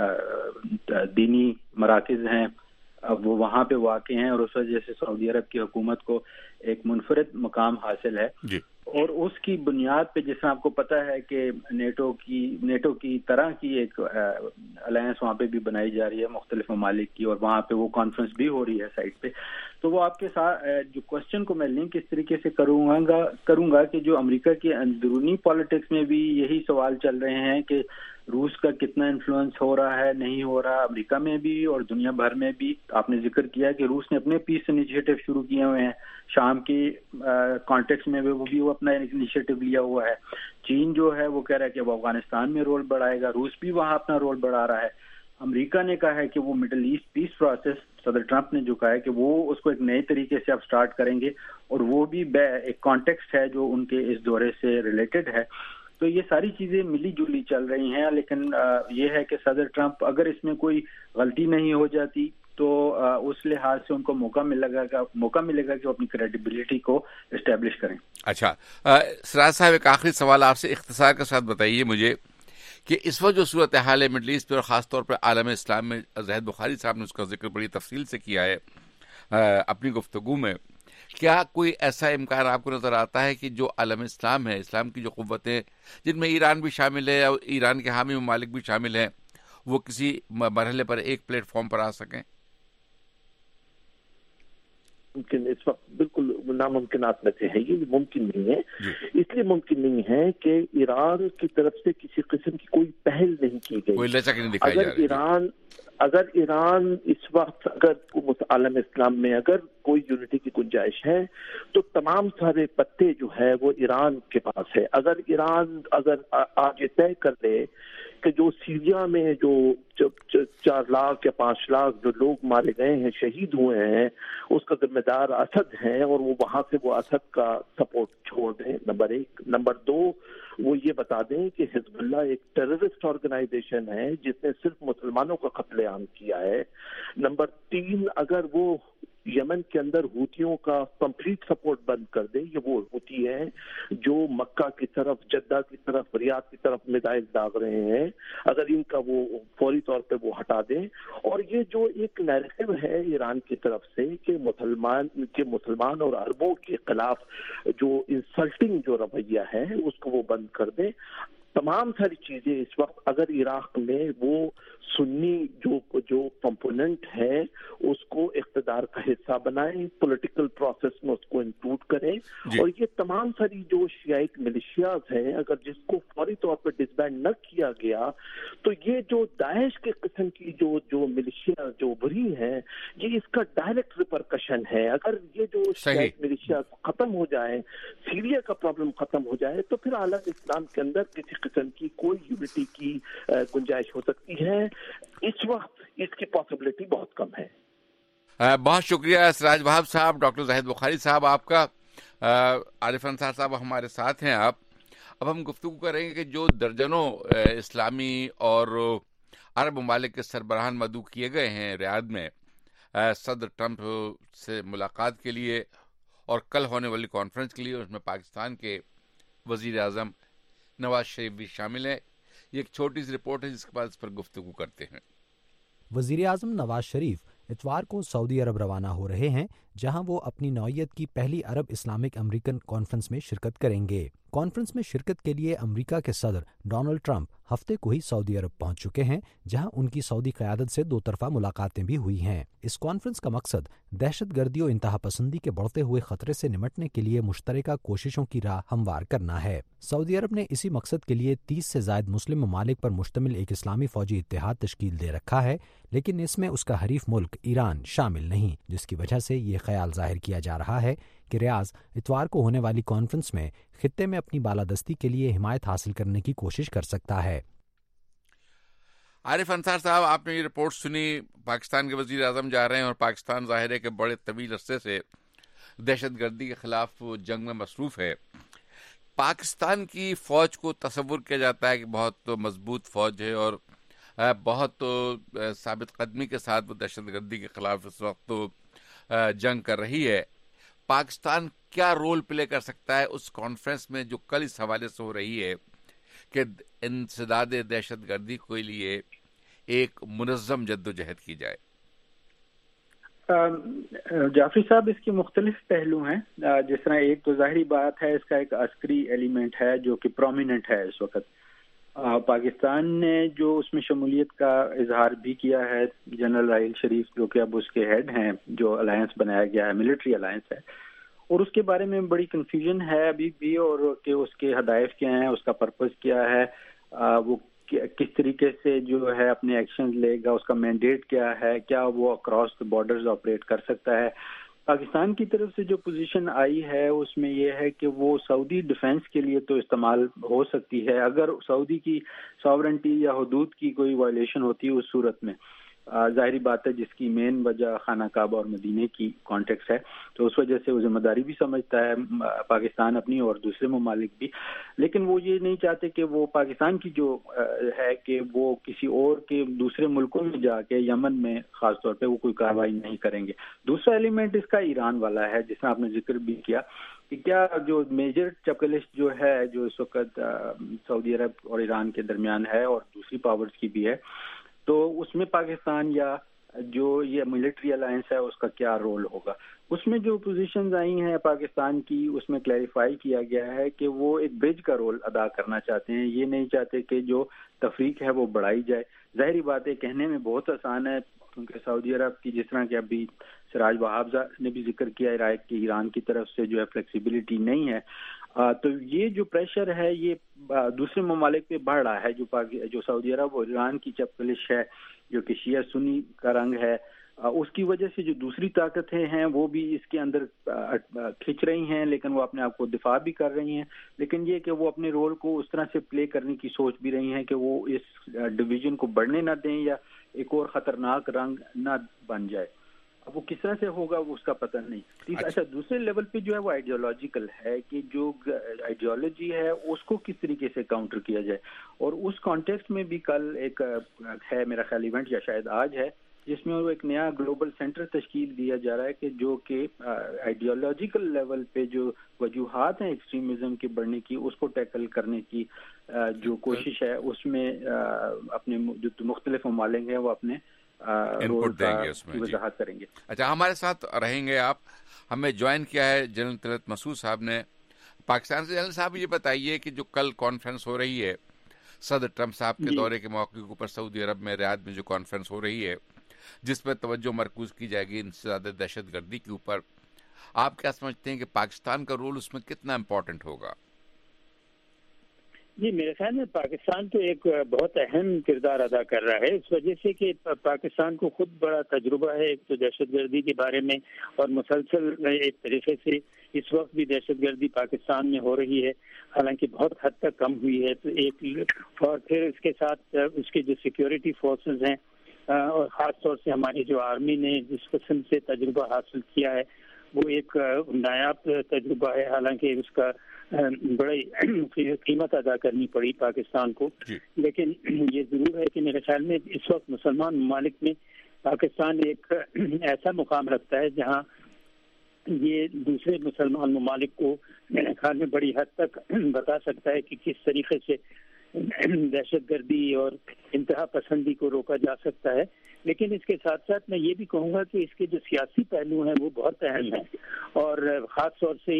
دینی مراکز ہیں وہ وہاں پہ واقع ہیں, اور اس وجہ سے سعودی عرب کی حکومت کو ایک منفرد مقام حاصل ہے جی. اور اس کی بنیاد پہ جس میں آپ کو پتہ ہے کہ نیٹو کی طرح کی ایک الائنس وہاں پہ بھی بنائی جا رہی ہے مختلف ممالک کی, اور وہاں پہ وہ کانفرنس بھی ہو رہی ہے سائٹ پہ. تو وہ آپ کے ساتھ جو کوشچن کو میں لنک اس طریقے سے کروں گا کہ جو امریکہ کی اندرونی پالیٹکس میں بھی یہی سوال چل رہے ہیں کہ روس کا کتنا انفلوئنس ہو رہا ہے نہیں ہو رہا امریکہ میں بھی اور دنیا بھر میں بھی. آپ نے ذکر کیا کہ روس نے اپنے پیس انیشیٹو شروع کیے ہوئے ہیں, شام کی کانٹیکس میں وہ اپنا انیشیٹو لیا ہوا ہے. چین جو ہے وہ کہہ رہا ہے کہ وہ افغانستان میں رول بڑھائے گا, روس بھی وہاں اپنا رول بڑھا رہا ہے. امریکہ نے کہا ہے کہ وہ مڈل ایسٹ پیس پروسیس, صدر ٹرمپ نے جو کہا ہے کہ وہ اس کو ایک نئے طریقے سے اب سٹارٹ کریں گے, اور وہ بھی ایک کانٹیکسٹ ہے جو ان کے اس دورے سے ریلیٹڈ ہے. تو یہ ساری چیزیں ملی جلی چل رہی ہیں, لیکن یہ ہے کہ صدر ٹرمپ اگر اس میں کوئی غلطی نہیں ہو جاتی تو اس لحاظ سے ان کو موقع ملے گا کہ وہ اپنی کریڈیبلٹی کو اسٹیبلش کریں. اچھا سراج صاحب, ایک آخری سوال آپ سے اختصار کے ساتھ بتائیے مجھے کہ اس وقت جو صورتحال ہے مڈل ایسٹ پہ اور خاص طور پر عالم اسلام میں, زاہد بخاری صاحب نے اس کا ذکر بڑی تفصیل سے کیا ہے اپنی گفتگو میں, کیا کوئی ایسا امکان آپ کو نظر آتا ہے کہ جو عالم اسلام ہے, اسلام کی جو قوتیں جن میں ایران بھی شامل ہے اور ایران کے حامی ممالک بھی شامل ہیں, وہ کسی مرحلے پر ایک پلیٹ فارم پر آ سکیں؟ ممکن اس وقت بالکل ناممکنات میں سے ہے, یہ ممکن نہیں ہے. اس لیے ممکن نہیں ہے کہ ایران کی طرف سے کسی قسم کی کوئی پہل نہیں کی گئی. کوئی لچک نہیں دکھائی جا رہی. اگر ایران اس وقت اگر عالم اسلام میں اگر کوئی یونٹی کی گنجائش ہے تو تمام سارے پتے جو ہے وہ ایران کے پاس ہے. اگر ایران آج یہ طے کر لے کہ جو سیریا میں جو 4 لاکھ یا 5 لاکھ جو لوگ مارے گئے ہیں, شہید ہوئے ہیں, اس کا ذمہ دار اسد ہیں, اور وہ وہاں سے وہ اسد کا سپورٹ چھوڑ دیں, نمبر 1. نمبر 2, وہ یہ بتا دیں کہ حزب اللہ ایک ٹیررسٹ آرگنائزیشن ہے جس نے صرف مسلمانوں کا قتل عام کیا ہے. نمبر 3, اگر وہ یمن کے اندر ہوتیوں کا کمپلیٹ سپورٹ بند کر دے, یہ وہ ہوتی ہیں جو مکہ کی طرف, جدہ کی طرف, ریاض کی طرف میزائل داغ رہے ہیں, اگر ان کا وہ فوری طور پہ وہ ہٹا دیں. اور یہ جو ایک نیریٹو ہے ایران کی طرف سے کہ مسلمان اور عربوں کے خلاف جو انسلٹنگ جو رویہ ہے اس کو وہ بند کر دیں. تمام ساری چیزیں اس وقت اگر عراق میں وہ سنی جو کمپوننٹ ہے اس کو اقتدار کا حصہ بنائیں, پولیٹیکل پروسیس میں اس کو انکلوڈ کریں, اور یہ تمام ساری جو شیعیت ملیشیاز ہیں اگر جس کو فوری طور پر ڈسبینڈ نہ کیا گیا تو یہ جو داعش کے قسم کی جو ملیشیا جو ابھری ہیں یہ اس کا ڈائریکٹ ریپرکشن ہے. اگر یہ جو شیعیت ملیشیاز ختم ہو جائیں, سیریا کا پرابلم ختم ہو جائے, تو پھر عالم اسلام کے اندر کسی قسم کی کوئی یونٹی کی گنجائش ہو سکتی ہے. اس وقت اس کی پاسبلٹی بہت کم ہے. بہت شکریہ سراج وہاب صاحب, ڈاکٹر زاہد بخاری صاحب آپ کا. عارف انصار صاحب ہمارے ساتھ ہیں. اب ہم گفتگو کریں گے کہ جو درجنوں اسلامی اور عرب ممالک کے سربراہان مدعو کیے گئے ہیں ریاض میں صدر ٹرمپ سے ملاقات کے لیے اور کل ہونے والی کانفرنس کے لیے, اس میں پاکستان کے وزیر اعظم نواز شریف بھی شامل ہے. یہ ایک چھوٹی سی رپورٹ ہے جس کے بعد اس پر گفتگو کرتے ہیں. وزیر اعظم نواز شریف اتوار کو سعودی عرب روانہ ہو رہے ہیں, جہاں وہ اپنی نوعیت کی پہلی عرب اسلامک امریکن کانفرنس میں شرکت کریں گے. کانفرنس میں شرکت کے لیے امریکہ کے صدر ڈونلڈ ٹرمپ ہفتے کو ہی سعودی عرب پہنچ چکے ہیں, جہاں ان کی سعودی قیادت سے 2 طرفہ ملاقاتیں بھی ہوئی ہیں. اس کانفرنس کا مقصد دہشت گردی و انتہا پسندی کے بڑھتے ہوئے خطرے سے نمٹنے کے لیے مشترکہ کوششوں کی راہ ہموار کرنا ہے. سعودی عرب نے اسی مقصد کے لیے 30 سے زائد مسلم ممالک پر مشتمل ایک اسلامی فوجی اتحاد تشکیل دے رکھا ہے, لیکن اس میں اس کا حریف ملک ایران شامل نہیں, جس کی وجہ سے یہ خیال ظاہر کیا جا رہا ہے کہ ریاض اتوار کو ہونے والی کانفرنس میں خطے میں اپنی بالادستی کے لیے حمایت حاصل کرنے کی کوشش کر سکتا ہے. عارف انصار صاحب, آپ نے یہ رپورٹ سنی, پاکستان کے وزیر اعظم جا رہے ہیں اور پاکستان ظاہر ہے کہ بڑے طویل عرصے سے دہشت گردی کے خلاف جنگ میں مصروف ہے. پاکستان کی فوج کو تصور کیا جاتا ہے کہ بہت مضبوط فوج ہے اور بہت ثابت قدمی کے ساتھ وہ دہشت گردی کے خلاف اس وقت جنگ کر رہی ہے. پاکستان کیا رول پلے کر سکتا ہے اس کانفرنس میں جو کل اس حوالے سے ہو رہی ہے کہ انسداد دہشت گردی کے لیے ایک منظم جدوجہد کی جائے؟ جعفری صاحب, اس کے مختلف پہلو ہیں. جس طرح ایک تو ظاہری بات ہے, اس کا ایک عسکری ایلیمنٹ ہے جو کہ پرومیننٹ ہے اس وقت. پاکستان نے جو اس میں شمولیت کا اظہار بھی کیا ہے, جنرل راحیل شریف جو کہ اب اس کے ہیڈ ہیں, جو الائنس بنایا گیا ہے, ملٹری الائنس ہے, اور اس کے بارے میں بڑی کنفیوژن ہے ابھی بھی, اور کہ اس کے ہدایف کیا ہیں, اس کا پرپز کیا ہے, وہ کس طریقے سے جو ہے اپنے ایکشن لے گا, اس کا مینڈیٹ کیا ہے, کیا وہ اکراس دا بارڈرز آپریٹ کر سکتا ہے. پاکستان کی طرف سے جو پوزیشن آئی ہے اس میں یہ ہے کہ وہ سعودی ڈیفنس کے لیے تو استعمال ہو سکتی ہے اگر سعودی کی ساورنٹی یا حدود کی کوئی وائلیشن ہوتی ہے. اس صورت میں ظاہری بات ہے جس کی مین وجہ خانہ کعبہ اور مدینے کی کانٹیکس ہے, تو اس وجہ سے وہ ذمہ داری بھی سمجھتا ہے پاکستان اپنی اور دوسرے ممالک بھی. لیکن وہ یہ نہیں چاہتے کہ وہ پاکستان کی جو ہے کہ وہ کسی اور کے دوسرے ملکوں میں جا کے یمن میں خاص طور پہ وہ کوئی کارروائی نہیں کریں گے. دوسرا ایلیمنٹ اس کا ایران والا ہے جس میں آپ نے ذکر بھی کیا کہ کیا جو میجر چپکلش جو ہے جو اس وقت سعودی عرب اور ایران کے درمیان ہے اور دوسری پاورز کی بھی ہے, تو اس میں پاکستان یا جو یہ ملٹری الائنس ہے اس کا کیا رول ہوگا. اس میں جو پوزیشنز آئی ہیں پاکستان کی اس میں کلیریفائی کیا گیا ہے کہ وہ ایک برج کا رول ادا کرنا چاہتے ہیں, یہ نہیں چاہتے کہ جو تفریق ہے وہ بڑھائی جائے. ظاہری بات ہے کہنے میں بہت آسان ہے کیونکہ سعودی عرب کی جس طرح کہ ابھی سراج وہاب نے بھی ذکر کیا ہے کہ ایران کی طرف سے جو ہے فلیکسیبلٹی نہیں ہے, تو یہ جو پریشر ہے یہ دوسرے ممالک پہ بڑھ رہا ہے. جو سعودی عرب اور ایران کی چپکلش ہے جو کہ شیعہ سنی کا رنگ ہے, اس کی وجہ سے جو دوسری طاقتیں ہیں وہ بھی اس کے اندر کھنچ رہی ہیں, لیکن وہ اپنے آپ کو دفاع بھی کر رہی ہیں. لیکن یہ کہ وہ اپنے رول کو اس طرح سے پلے کرنے کی سوچ بھی رہی ہیں کہ وہ اس ڈویژن کو بڑھنے نہ دیں یا ایک اور خطرناک رنگ نہ بن جائے. اب وہ کس طرح سے ہوگا وہ اس کا پتہ نہیں. اچھا, دوسرے لیول پہ جو ہے وہ آئیڈیالوجیکل ہے کہ جو آئیڈیالوجی ہے اس کو کس طریقے سے کاؤنٹر کیا جائے, اور اس کانٹیکسٹ میں بھی کل ایک ہے میرا خیال ایونٹ یا شاید آج ہے جس میں وہ ایک نیا گلوبل سینٹر تشکیل دیا جا رہا ہے کہ جو کہ آئیڈیالوجیکل لیول پہ جو وجوہات ہیں ایکسٹریمزم کے بڑھنے کی اس کو ٹیکل کرنے کی جو کوشش ہے اس میں اپنے جو مختلف ممالک ہیں وہ اپنے انپٹ دیں گے, اس میں وضاحت کریں گے. اچھا, ہمارے ساتھ رہیں گے آپ. ہمیں جوائن کیا ہے جنرل طلعت مسعود صاحب نے پاکستان سے. جنرل صاحب یہ بتائیے کہ جو کل کانفرنس ہو رہی ہے صدر ٹرمپ صاحب کے دورے کے موقع کے اوپر سعودی عرب میں ریاض میں جو کانفرنس ہو رہی ہے جس پر توجہ مرکوز کی جائے گی انسداد دہشت گردی کے اوپر, آپ کیا سمجھتے ہیں کہ پاکستان کا رول اس میں کتنا امپورٹنٹ ہوگا؟ جی, میرے خیال میں پاکستان تو ایک بہت اہم کردار ادا کر رہا ہے اس وجہ سے کہ پاکستان کو خود بڑا تجربہ ہے ایک تو دہشت گردی کے بارے میں, اور مسلسل ایک طریقے سے اس وقت بھی دہشت گردی پاکستان میں ہو رہی ہے, حالانکہ بہت حد تک کم ہوئی ہے. تو ایک اور پھر اس کے ساتھ اس کے جو سیکیورٹی فورسز ہیں اور خاص طور سے ہماری جو آرمی نے جس قسم سے تجربہ حاصل کیا ہے وہ ایک نایاب تجربہ ہے, حالانکہ اس کا بڑی قیمت ادا کرنی پڑی پاکستان کو. لیکن یہ ضرور ہے کہ میرے خیال میں اس وقت مسلمان ممالک میں پاکستان ایک ایسا مقام رکھتا ہے جہاں یہ دوسرے مسلمان ممالک کو میرے خیال میں بڑی حد تک بتا سکتا ہے کہ کس طریقے سے دہشت گردی اور انتہا پسندی کو روکا جا سکتا ہے. لیکن اس کے ساتھ ساتھ میں یہ بھی کہوں گا کہ اس کے جو سیاسی پہلو ہیں وہ بہت اہم ہیں, اور خاص طور سے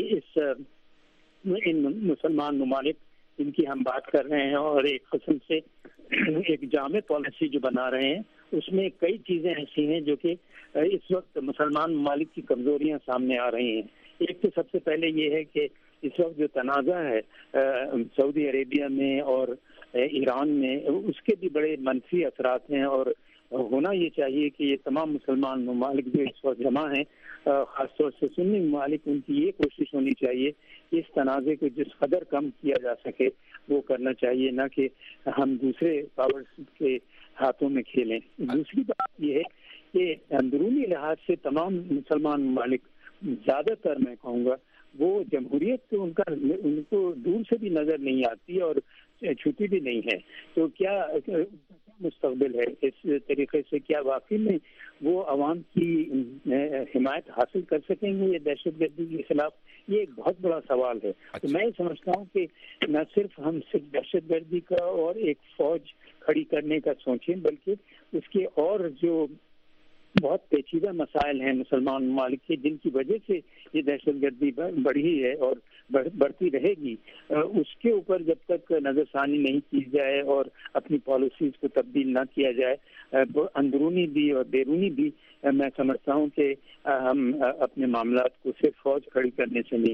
ان مسلمان ممالک جن کی ہم بات کر رہے ہیں اور ایک قسم سے ایک جامع پالیسی جو بنا رہے ہیں اس میں کئی چیزیں ایسی ہیں جو کہ اس وقت مسلمان ممالک کی کمزوریاں سامنے آ رہی ہیں. ایک تو سب سے پہلے یہ ہے کہ اس وقت جو تنازع ہے سعودی عربیہ میں اور ایران میں اس کے بھی بڑے منفی اثرات ہیں, اور ہونا یہ چاہیے کہ یہ تمام مسلمان ممالک جو اس وقت جمع ہیں خاص طور سے سنی ممالک ان کی یہ کوشش ہونی چاہیے کہ اس تنازع کو جس قدر کم کیا جا سکے وہ کرنا چاہیے, نہ کہ ہم دوسرے پاورز کے ہاتھوں میں کھیلیں. دوسری بات یہ ہے کہ اندرونی لحاظ سے تمام مسلمان ممالک زیادہ تر میں کہوں گا وہ جمہوریت تو ان کو دور سے بھی نظر نہیں آتی اور چھوٹی بھی نہیں ہے. تو کیا مستقبل ہے اس طریقے سے, کیا واقعی میں وہ عوام کی حمایت حاصل کر سکیں گے یہ دہشت گردی کے خلاف؟ یہ ایک بہت بڑا سوال ہے. تو میں سمجھتا ہوں کہ نہ صرف ہم دہشت گردی کا اور ایک فوج کھڑی کرنے کا سوچیں بلکہ اس کے اور جو بہت پیچیدہ مسائل ہیں مسلمان ممالک کے جن کی وجہ سے یہ دہشت گردی بڑھی ہے اور بڑھتی رہے گی, اس کے اوپر جب تک نظر ثانی نہیں کی جائے اور اپنی پالیسیز کو تبدیل نہ کیا جائے اندرونی بھی اور بیرونی بھی, میں سمجھتا ہوں کہ ہم اپنے معاملات کو صرف فوج کھڑی کرنے سے نہیں ہوں گے.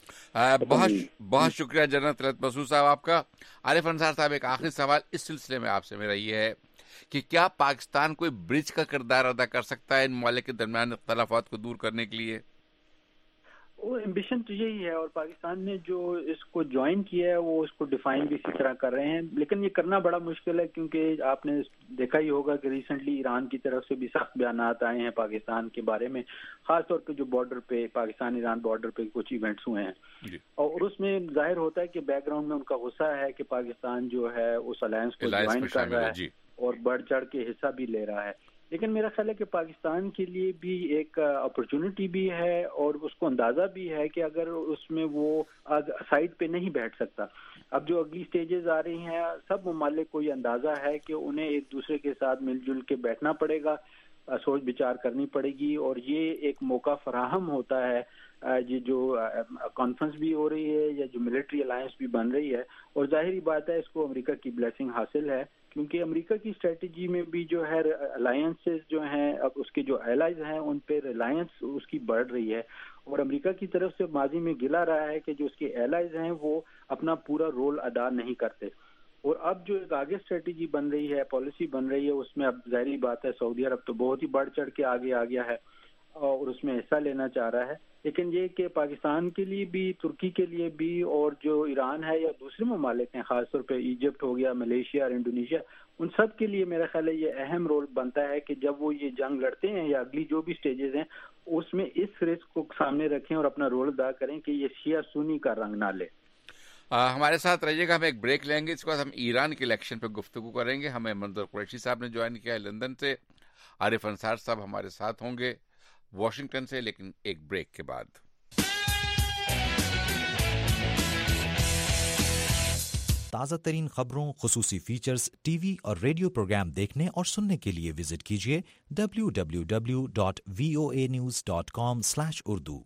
बहुत शुक्रिया जनरल तिलक मसूद साहब आपका। आरिफ अंसार साहब, एक आखिरी सवाल इस सिलसिले में आपसे मेरा ये है कि क्या पाकिस्तान कोई ब्रिज का किरदार अदा कर सकता है इन ममालिक के दरमियान इख्तलाफात को दूर करने के लिए? वो एम्बिशन तो यही है, और पाकिस्तान ने जो इसको ज्वाइन किया है वो इसको डिफाइन भी इसी तरह कर रहे हैं, लेकिन ये करना बड़ा मुश्किल है क्योंकि आपने देखा ही होगा कि रिसेंटली ईरान की तरफ से भी सख्त बयानात आए हैं पाकिस्तान के बारे में, खास तौर पे जो बॉर्डर पे पाकिस्तान ईरान बॉर्डर पे कुछ इवेंट्स हुए हैं, और उसमें जाहिर होता है कि बैकग्राउंड में उनका गुस्सा है कि पाकिस्तान जो है उस अलायंस को ज्वाइन कर रहा है और बढ़ चढ़ के हिस्सा भी ले रहा है। लेकिन मेरा ख्याल है कि पाकिस्तान के लिए भी एक अपॉर्चुनिटी भी है और उसको अंदाजा भी है कि अगर उसमें वो साइड पे नहीं बैठ सकता। अब जो अगली स्टेजेस आ रही हैं, सब ममालिक को ये अंदाजा है कि उन्हें एक दूसरे के साथ मिलजुल के बैठना पड़ेगा, सोच विचार करनी पड़ेगी, और ये एक मौका फराहम होता है, ये जो कॉन्फ्रेंस भी हो रही है या जो मिलिट्री अलायंस भी बन रही है, और जाहिर बात है इसको अमेरिका की ब्लेसिंग हासिल है क्योंकि अमेरिका की स्ट्रेटजी में भी जो है अलायंसेस जो हैं, अब उसके जो एलाइज हैं उन पे रिलायंस उसकी बढ़ रही है, और अमेरिका की तरफ से माजी में गिला रहा है कि जो उसके एलाइज हैं वो अपना पूरा रोल अदा नहीं करते। और अब जो एक आगे स्ट्रेटजी बन रही है, पॉलिसी बन रही है, उसमें अब जाहिर बात है सऊदी अरब तो बहुत ही बढ़ चढ़ के आगे आ गया है और उसमें हिस्सा लेना चाह रहा है। लेकिन ये कि पाकिस्तान के लिए भी, तुर्की के लिए भी, और जो ईरान है या दूसरे ममालिक हैं, खासतौर पे इजिप्ट हो गया, मलेशिया और इंडोनेशिया, उन सब के लिए मेरा ख्याल है ये अहम रोल बनता है कि जब वो ये जंग लड़ते हैं या अगली जो भी स्टेजेस हैं उसमें इस रिस्क को सामने रखें और अपना रोल अदा करें कि ये शिया सुन्नी का रंग ना ले। हमारे साथ रहिएगा, हम एक ब्रेक लेंगे, इसके बाद हम ईरान के इलेक्शन पे गुफ्तगू करेंगे। हमें मंजर कुरैशी साहब ने ज्वाइन किया है लंदन से, आरिफ अंसार साहब हमारे साथ होंगे वॉशिंगटन से, लेकिन एक ब्रेक के बाद। ताज़ा तरीन खबरों, खुसूसी फीचर्स, टीवी और रेडियो प्रोग्राम देखने और सुनने के लिए विजिट कीजिए www.voanews.com/urdu।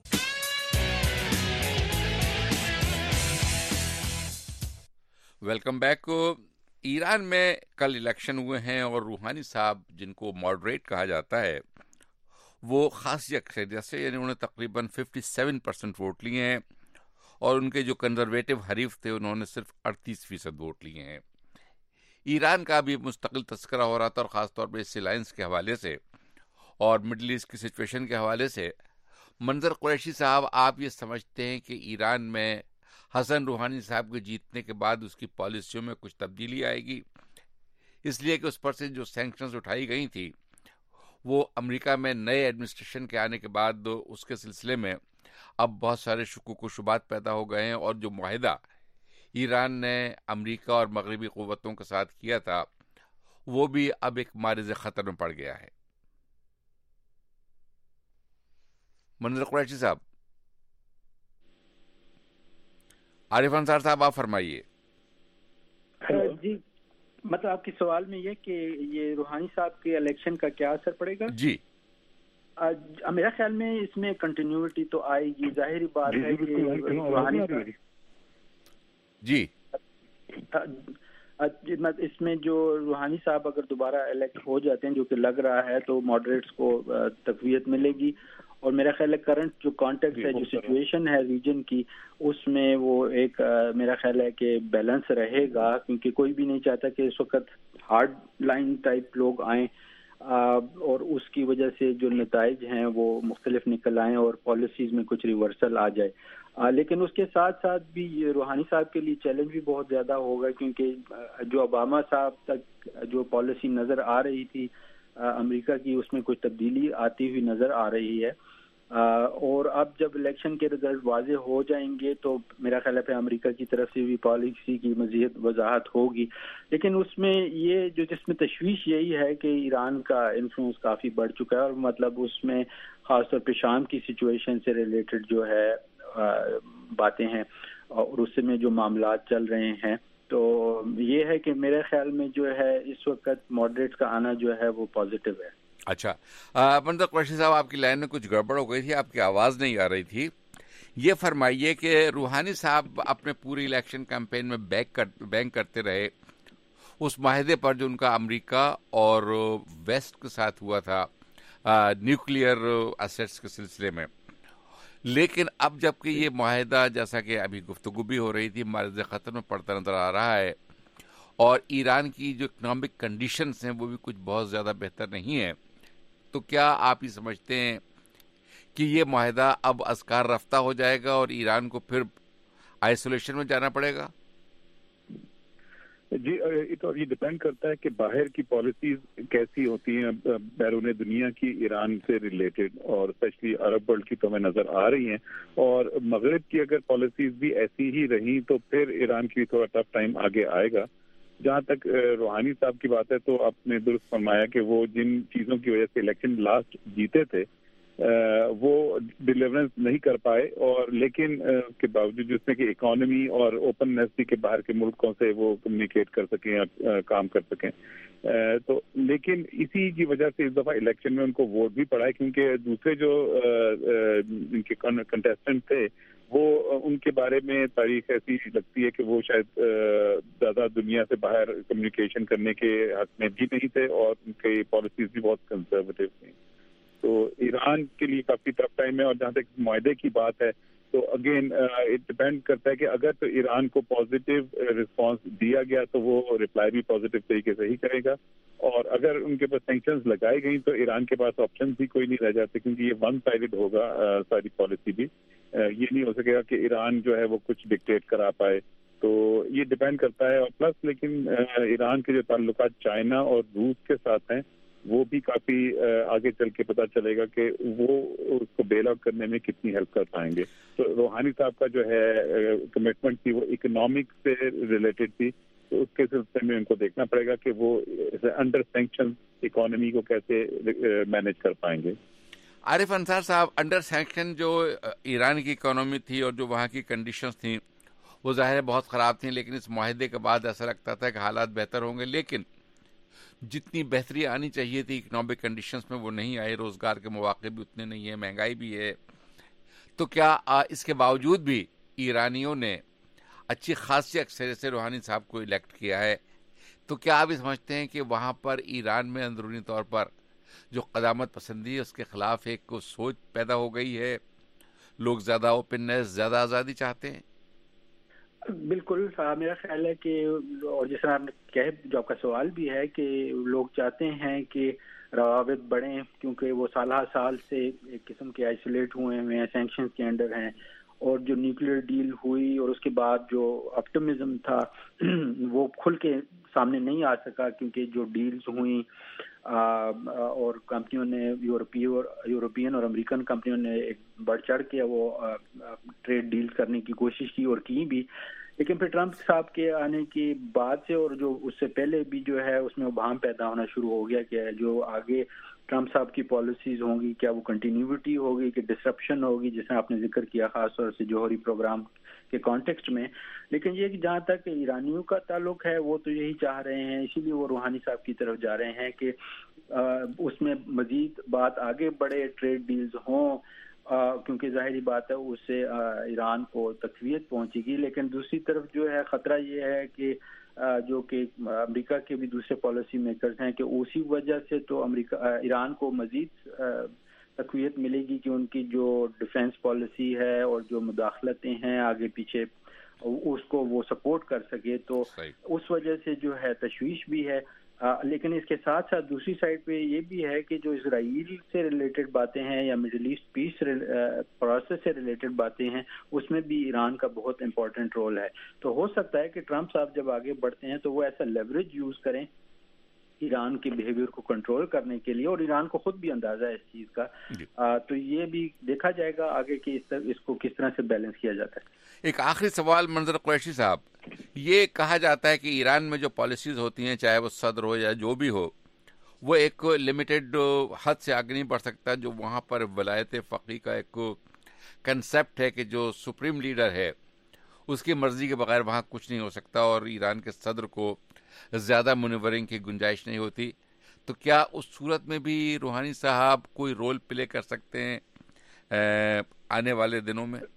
Welcome back. ईरान में कल इलेक्शन हुए हैं और रूहानी साहब, जिनको मॉडरेट कहा जाता है, वो खासी अक्सरियत से, यानी उन्होंने तकरीबन 57% वोट लिए हैं, और उनके जो कंजर्वेटिव हरीफ थे उन्होंने सिर्फ 38% वोट लिए हैं। ईरान का भी मुस्तकिल तस्करा हो रहा था, और ख़ासतौर पर इस अलायंस के हवाले से और मिडल ईस्ट की सिचुएशन के हवाले से। मंजर कुरैशी साहब, आप ये समझते हैं कि ईरान में हसन रूहानी साहब के जीतने के बाद उसकी पॉलिसियों में कुछ तब्दीली आएगी, इसलिए कि उस पर से जो सैंक्शंस उठाई गई थी वो अमेरिका में नए एडमिनिस्ट्रेशन के आने के बाद उसके सिलसिले में अब बहुत सारे शुकूक व शुबात पैदा हो गए हैं, और जो मुआहिदा ईरान ने अमेरिका और मगरबी क़ुव्वतों के साथ किया था वो भी अब एक मारिज़ ख़तर में पड़ गया है। मंजर कुरैशी साहब, आरिफ अंसार साहब, आप फरमाइए। जी, मतलब आपके सवाल में ये कि ये रूहानी साहब के इलेक्शन का क्या असर पड़ेगा? जी, मेरा ख्याल में इसमें कंटिन्यूटी तो आएगी, जाहिर बात है कि रूहानी जी इसमें जो रूहानी साहब अगर दोबारा इलेक्ट हो जाते हैं, जो कि लग रहा है, तो मॉडरेट्स को तक़वियत मिलेगी, और मेरा ख्याल है करंट जो कॉन्टेक्स्ट है, जो सिचुएशन है रीजन की, उसमें वो एक मेरा ख्याल है कि बैलेंस रहेगा, क्योंकि कोई भी नहीं चाहता कि इस वक्त हार्ड लाइन टाइप लोग आएँ और उसकी वजह से जो नताइज हैं वो मुख्तलिफ निकल आएँ और पॉलिसीज़ में कुछ रिवर्सल आ जाए। लेकिन उसके साथ साथ भी रूहानी साहब के लिए चैलेंज भी बहुत ज़्यादा होगा, क्योंकि जो ओबामा साहब तक जो पॉलिसी नज़र आ रही थी अमेरिका की, उसमें कुछ तब्दीली आती हुई नज़र आ रही है, और अब जब इलेक्शन के रिजल्ट वाजे हो जाएंगे तो मेरा ख्याल है अमेरिका की तरफ से भी पॉलिसी की मज़ीद वजाहत होगी। लेकिन उसमें ये जो जिसमें तशवीश यही है कि ईरान का इन्फ्लुएंस काफ़ी बढ़ चुका है, और मतलब उसमें ख़ासतौर पे शाम की सिचुएशन से रिलेटेड जो है बातें हैं और उसमें जो मामला चल रहे हैं, तो ये है कि मेरे ख्याल में जो है इस वक्त मॉडरेट्स का आना जो है वो पॉजिटिव है। अच्छा, मंजर कुरैशी साहब, आपकी लाइन में कुछ गड़बड़ हो गई थी, आपकी आवाज़ नहीं आ रही थी। ये फरमाइए कि रूहानी साहब अपने पूरी इलेक्शन कैंपेन में बैंक करते रहे उस माहिदे पर जो उनका अमेरिका और वेस्ट के साथ हुआ था न्यूक्लियर एसेट्स के सिलसिले में, لیکن اب جبکہ یہ معاہدہ جیسا کہ ابھی گفتگو بھی ہو رہی تھی معرض خطر میں پڑتا نظر آ رہا ہے، اور ایران کی جو اکنامک کنڈیشنز ہیں وہ بھی کچھ بہت زیادہ بہتر نہیں ہے، تو کیا آپ یہ سمجھتے ہیں کہ یہ معاہدہ اب ازکار رفتہ ہو جائے گا اور ایران کو پھر آئسولیشن میں جانا پڑے گا؟ جی، یہ ڈپینڈ کرتا ہے کہ باہر کی پالیسیز کیسی ہوتی ہیں بیرون دنیا کی ایران سے ریلیٹڈ، اور اسپیشلی عرب ورلڈ کی تو ہمیں نظر آ رہی ہیں، اور مغرب کی اگر پالیسیز بھی ایسی ہی رہیں تو پھر ایران کی تھوڑا ٹف ٹائم آگے آئے گا۔ جہاں تک روحانی صاحب کی بات ہے تو آپ نے درست فرمایا کہ وہ جن چیزوں کی وجہ سے الیکشن لاسٹ جیتے تھے وہ ڈیلیورنس نہیں کر پائے، اور لیکن اس کے باوجود جس میں کہ اکانومی اور اوپننیس بھی کے باہر کے ملکوں سے وہ کمیونیکیٹ کر سکیں یا کام کر سکیں، تو لیکن اسی کی وجہ سے اس دفعہ الیکشن میں ان کو ووٹ بھی پڑا ہے، کیونکہ دوسرے جو ان کے کنٹیسٹنٹ تھے وہ ان کے بارے میں تاریخ ایسی لگتی ہے کہ وہ شاید زیادہ دنیا سے باہر کمیونیکیشن کرنے کے حق میں بھی نہیں تھے، اور ان کی پالیسیز بھی بہت کنزرویٹو تھیں۔ تو ایران کے لیے کافی ٹف ٹائم ہے، اور جہاں تک معاہدے کی بات ہے تو اگین اٹ ڈپینڈ کرتا ہے کہ اگر تو ایران کو پازیٹیو رسپانس دیا گیا تو وہ رپلائی بھی پازیٹیو طریقے سے ہی کرے گا، اور اگر ان کے پاس سینکشنز لگائی گئی تو ایران کے پاس آپشن بھی کوئی نہیں رہ جاتے، کیونکہ یہ ون سائیڈڈ ہوگا ساری پالیسی بھی، یہ نہیں ہو سکے گا کہ ایران جو ہے وہ کچھ ڈکٹیٹ کرا پائے۔ تو یہ ڈپینڈ کرتا ہے، اور پلس لیکن ایران کے جو تعلقات چائنا اور روس کے ساتھ ہیں وہ بھی کافی آگے چل کے پتہ چلے گا کہ وہ اس کو بیل آؤٹ کرنے میں کتنی ہیلپ کر پائیں گے۔ تو روحانی صاحب کا جو ہے کمٹمنٹ تھی وہ اکنامک سے ریلیٹڈ تھی، تو اس کے سلسلے میں ان کو دیکھنا پڑے گا کہ وہ انڈر سینکشن اکانومی کو کیسے مینیج کر پائیں گے۔ عارف انصار صاحب، انڈر سینکشن جو ایران کی اکانومی تھی اور جو وہاں کی کنڈیشنز تھیں وہ ظاہر بہت خراب تھیں، لیکن اس معاہدے کے بعد ایسا لگتا تھا کہ حالات بہتر ہوں گے، لیکن جتنی بہتری آنی چاہیے تھی اکنامک کنڈیشنز میں وہ نہیں آئے، روزگار کے مواقع بھی اتنے نہیں ہیں، مہنگائی بھی ہے۔ تو کیا اس کے باوجود بھی ایرانیوں نے اچھی خاصی اکثریت سے روحانی صاحب کو الیکٹ کیا ہے، تو کیا آپ یہ سمجھتے ہیں کہ وہاں پر ایران میں اندرونی طور پر جو قدامت پسندی ہے اس کے خلاف ایک سوچ پیدا ہو گئی ہے، لوگ زیادہ اوپننیس، زیادہ آزادی چاہتے ہیں؟ بالکل، میرا خیال ہے کہ اور جس طرح آپ نے کہے جو آپ کا سوال بھی ہے کہ لوگ چاہتے ہیں کہ روابط بڑھیں، کیونکہ وہ سالہ سال سے ایک قسم کے آئسولیٹ ہوئے ہیں، سینکشنز کے انڈر ہیں، اور جو نیوکلیر ڈیل ہوئی اور اس کے بعد جو آپٹمزم تھا وہ کھل کے سامنے نہیں آ سکا، کیونکہ جو ڈیلز ہوئیں اور کمپنیوں نے یورپین اور امریکن کمپنیوں نے ایک بڑھ چڑھ کے وہ ٹریڈ ڈیل کرنے کی کوشش کی اور کی بھی، لیکن پھر ٹرمپ صاحب کے آنے کے بعد سے اور جو اس سے پہلے بھی جو ہے اس میں ابہام پیدا ہونا شروع ہو گیا کہ جو آگے ٹرمپ صاحب کی پالیسیز ہوں گی کیا وہ کنٹینیوٹی ہوگی کہ ڈسرپشن ہوگی، جس نے آپ نے ذکر کیا خاص طور سے جوہری پروگرام کے کانٹیکسٹ میں۔ لیکن یہ کہ جہاں تک ایرانیوں کا تعلق ہے وہ تو یہی چاہ رہے ہیں، اسی لیے وہ روحانی صاحب کی طرف جا رہے ہیں کہ اس میں مزید بات آگے بڑھے، ٹریڈ ڈیلز ہوں، کیونکہ ظاہری بات ہے اس سے ایران کو تقویت پہنچے گی۔ لیکن دوسری طرف جو ہے خطرہ یہ ہے کہ جو کہ امریکہ کے بھی دوسرے پالیسی میکرز ہیں کہ اسی وجہ سے تو ایران کو مزید تقویت ملے گی کہ ان کی جو ڈیفنس پالیسی ہے اور جو مداخلتیں ہیں آگے پیچھے اس کو وہ سپورٹ کر سکے، تو اس وجہ سے جو ہے تشویش بھی ہے۔ لیکن اس کے ساتھ ساتھ دوسری سائڈ پہ یہ بھی ہے کہ جو اسرائیل سے ریلیٹڈ باتیں ہیں یا مڈل ایسٹ پیس پروسیس سے ریلیٹڈ باتیں ہیں اس میں بھی ایران کا بہت امپورٹنٹ رول ہے۔ تو ہو سکتا ہے کہ ٹرمپ صاحب جب آگے بڑھتے ہیں تو وہ ایسا لیوریج یوز کریں ایران کے بیہیویئر کو کنٹرول کرنے کے لیے، اور ایران کو خود بھی اندازہ ہے اس چیز کا، تو یہ بھی دیکھا جائے گا آگے کہ اس کو کس طرح سے بیلنس کیا جاتا ہے۔ ایک آخری سوال منظر قریشی صاحب، یہ کہا جاتا ہے کہ ایران میں جو پالیسیز ہوتی ہیں چاہے وہ صدر ہو یا جو بھی ہو وہ ایک لمیٹڈ حد سے آگے نہیں بڑھ سکتا، جو وہاں پر ولایت فقیہ کا ایک کنسیپٹ ہے کہ جو سپریم لیڈر ہے اس کی مرضی کے بغیر وہاں کچھ نہیں ہو سکتا، اور ایران کے صدر کو زیادہ منورنگ کی گنجائش نہیں ہوتی، تو کیا اس صورت میں بھی روحانی صاحب کوئی رول پلے کر سکتے ہیں آنے والے دنوں میں؟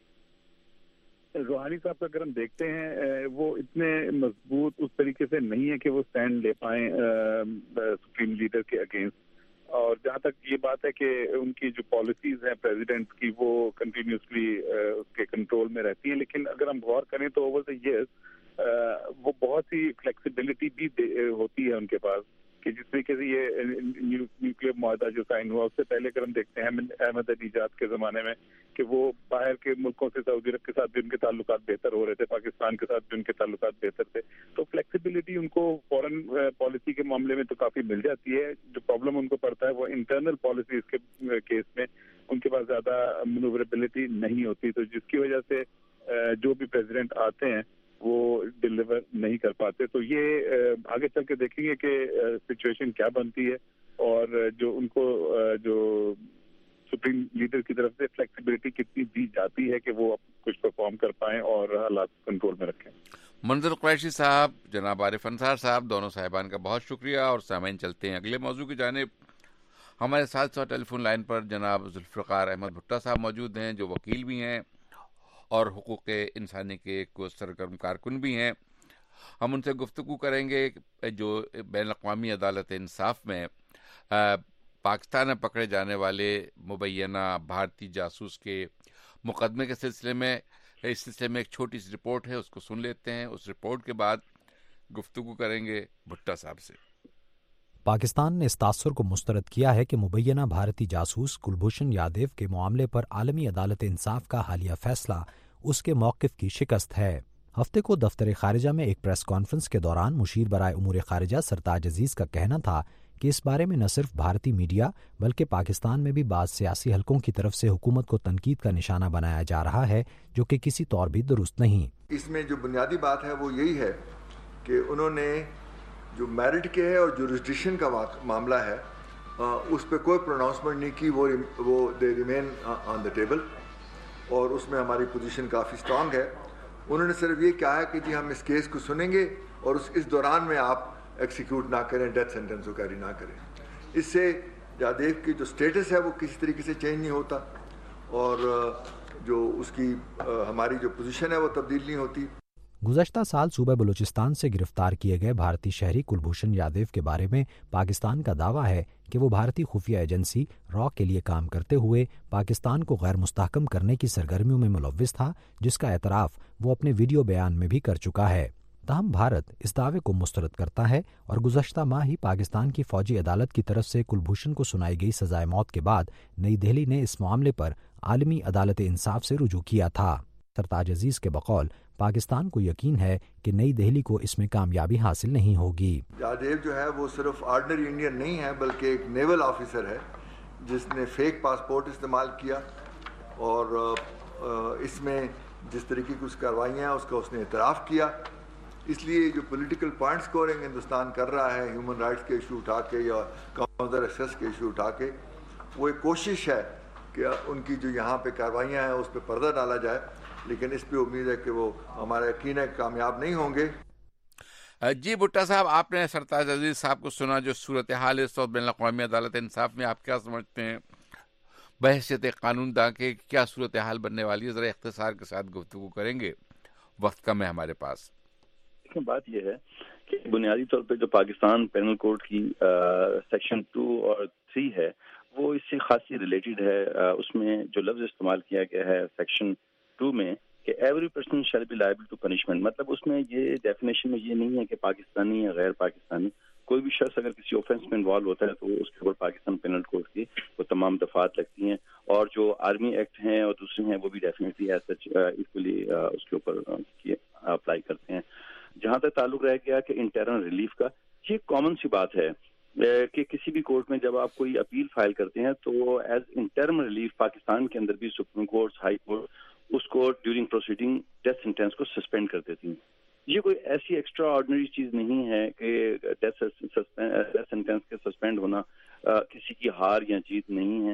روحانی صاحب کا اگر ہم دیکھتے ہیں وہ اتنے مضبوط اس طریقے سے نہیں ہے کہ وہ سٹینڈ لے پائیں سپریم لیڈر کے اگینسٹ، اور جہاں تک یہ بات ہے کہ ان کی جو پالیسیز ہیں پریزیڈنٹ کی وہ کنٹینیوسلی اس کے کنٹرول میں رہتی ہیں، لیکن اگر ہم غور کریں تو اوور دا ایئرز وہ بہت سی فلیکسیبلٹی بھی ہوتی ہے ان کے پاس، کہ جس طریقے سے یہ نیوکلیر معاہدہ جو سائن ہوا، اس سے پہلے اگر ہم دیکھتے ہیں احمد نژاد کے زمانے میں کہ وہ باہر کے ملکوں سے سعودی عرب کے ساتھ بھی ان کے تعلقات بہتر ہو رہے تھے، پاکستان کے ساتھ بھی ان کے تعلقات بہتر تھے، تو فلیکسیبلٹی ان کو فورن پالیسی کے معاملے میں تو کافی مل جاتی ہے. جو پرابلم ان کو پڑتا ہے وہ انٹرنل پالیسیز کے کیس میں ان کے پاس زیادہ مینووربلٹی نہیں ہوتی، تو جس کی وجہ سے جو بھی پریزیڈنٹ آتے ہیں وہ ڈیلیور نہیں کر پاتے. تو یہ آگے چل کے دیکھیں گے کہ سچویشن کیا بنتی ہے اور جو ان کو جو سپریم لیڈر کی طرف سے فلیکسیبلٹی کتنی دی جاتی ہے کہ وہ کچھ پرفارم کر پائیں اور حالات کنٹرول میں رکھیں. منظر قریشی صاحب، جناب عارف انصار صاحب، دونوں صاحبان کا بہت شکریہ. اور سامعین چلتے ہیں اگلے موضوع کی جانب. ہمارے ساتھ ٹیلی فون لائن پر جناب ذوالفقار احمد بھٹا صاحب موجود ہیں، جو وکیل بھی ہیں اور حقوق انسانی کے ایک سرگرم کارکن بھی ہیں. ہم ان سے گفتگو کریں گے جو بین الاقوامی عدالت انصاف میں پاکستان میں پکڑے جانے والے مبینہ بھارتی جاسوس کے مقدمے کے سلسلے میں. اس سلسلے میں ایک چھوٹی سی رپورٹ ہے، اس کو سن لیتے ہیں. اس رپورٹ کے بعد گفتگو کریں گے بھٹا صاحب سے. پاکستان نے اس تاثر کو مسترد کیا ہے کہ مبینہ بھارتی جاسوس کلبھوشن یادیو کے معاملے پر عالمی عدالت انصاف کا حالیہ فیصلہ اس کے موقف کی شکست ہے. ہفتے کو دفتر خارجہ میں ایک پریس کانفرنس کے دوران مشیر برائے امور خارجہ سرتاج عزیز کا کہنا تھا کہ اس بارے میں نہ صرف بھارتی میڈیا بلکہ پاکستان میں بھی بعض سیاسی حلقوں کی طرف سے حکومت کو تنقید کا نشانہ بنایا جا رہا ہے، جو کہ کسی طور بھی درست نہیں. اس میں جو بنیادی بات ہے وہ یہی ہے کہ انہوں نے جو میرٹ کے ہے اور جورسڈکشن کا معاملہ ہے اس پہ کوئی پروناؤنسمنٹ نہیں کی. وہ they remain on the table اور اس میں ہماری پوزیشن کافی اسٹرانگ ہے. انہوں نے صرف یہ کہا ہے کہ جی ہم اس کیس کو سنیں گے اور اس دوران میں آپ ایکسیکیوٹ نہ کریں، ڈیتھ سینٹنس کو کیری نہ کریں. اس سے یادیو کی جو سٹیٹس ہے وہ کسی طریقے سے چینج نہیں ہوتا اور جو اس کی ہماری جو پوزیشن ہے وہ تبدیل نہیں ہوتی. گزشتہ سال صوبہ بلوچستان سے گرفتار کیے گئے بھارتی شہری کلبھوشن یادیو کے بارے میں پاکستان کا دعویٰ ہے کہ وہ بھارتی خفیہ ایجنسی را کے لیے کام کرتے ہوئے پاکستان کو غیر مستحکم کرنے کی سرگرمیوں میں ملوث تھا، جس کا اعتراف وہ اپنے ویڈیو بیان میں بھی کر چکا ہے. تاہم بھارت اس دعوے کو مسترد کرتا ہے اور گزشتہ ماہ ہی پاکستان کی فوجی عدالت کی طرف سے کلبھوشن کو سنائی گئی سزائے موت کے بعد نئی دہلی نے اس معاملے پر عالمی عدالت انصاف سے رجوع کیا تھا. سرتاج عزیز کے بقول پاکستان کو یقین ہے کہ نئی دہلی کو اس میں کامیابی حاصل نہیں ہوگی. یادیو جو ہے وہ صرف آرڈنری انڈین نہیں ہے بلکہ ایک نیول آفیسر ہے جس نے فیک پاسپورٹ استعمال کیا اور اس میں جس طریقے کی اس کاروائیاں ہیں اس کا اس نے اعتراف کیا. اس لیے جو پولیٹیکل پوائنٹ سکورنگ ہندوستان کر رہا ہے ہیومن رائٹس کے ایشو اٹھا کے یا کمپیوٹر ایکسیس کے ایشو اٹھا کے، وہ ایک کوشش ہے کہ ان کی جو یہاں پہ کاروائیاں ہیں اس پہ پردہ ڈالا جائے، لیکن اس پہ امید ہے کہ وہ ہمارا یقین ہے کامیاب نہیں ہوں گے. جی بھٹا صاحب، آپ نے سرتاج عزیز صاحب کو سنا. جو صورتحال اس وقت بین الاقوامی عدالت انصاف میں آپ کیا سمجھتے ہیں بحیثیت قانون داں کے کیا صورتحال بننے والی ہے؟ ذرا اختصار کے ساتھ گفتگو کریں گے، وقت کم ہے ہمارے پاس. بات یہ ہے کہ بنیادی طور پہ جو پاکستان پینل کوڈ کی سیکشن 2 اور 3 ہے وہ اس سے خاصی ریلیٹڈ ہے. اس میں جو لفظ استعمال کیا گیا ہے سیکشن 2 میں کہ every person shall be liable to punishment, مطلب اس میں یہ ڈیفینیشن میں یہ نہیں ہے کہ پاکستانی یا غیر پاکستانی، کوئی بھی شخص اگر کسی اوفینس میں انوالو ہوتا ہے تو اس کے اوپر پاکستان پینل کوڈ کی وہ تمام دفعات لگتی ہیں، اور جو آرمی ایکٹ ہیں اور دوسرے ہیں وہ بھی ڈیفینیٹلی ایز سچ ایکولی اس کے اوپر اپلائی کرتے ہیں. جہاں تک تعلق رہ گیا کہ انٹرنل ریلیف کا، یہ کامن سی بات ہے کہ کسی بھی کورٹ میں جب آپ کوئی اپیل فائل کرتے ہیں تو ایز انٹرم ریلیف پاکستان کے اندر بھی سپریم کورٹ، ہائی کورٹ اس کو ڈیورنگ پروسیڈنگ ڈیتھ سینٹینس کو سسپینڈ کر دیتی ہیں. یہ کوئی ایسی ایکسٹرا آرڈنری چیز نہیں ہے کہ ڈیتھ سینٹینس کے سسپینڈ ہونا کسی کی ہار یا جیت نہیں ہے.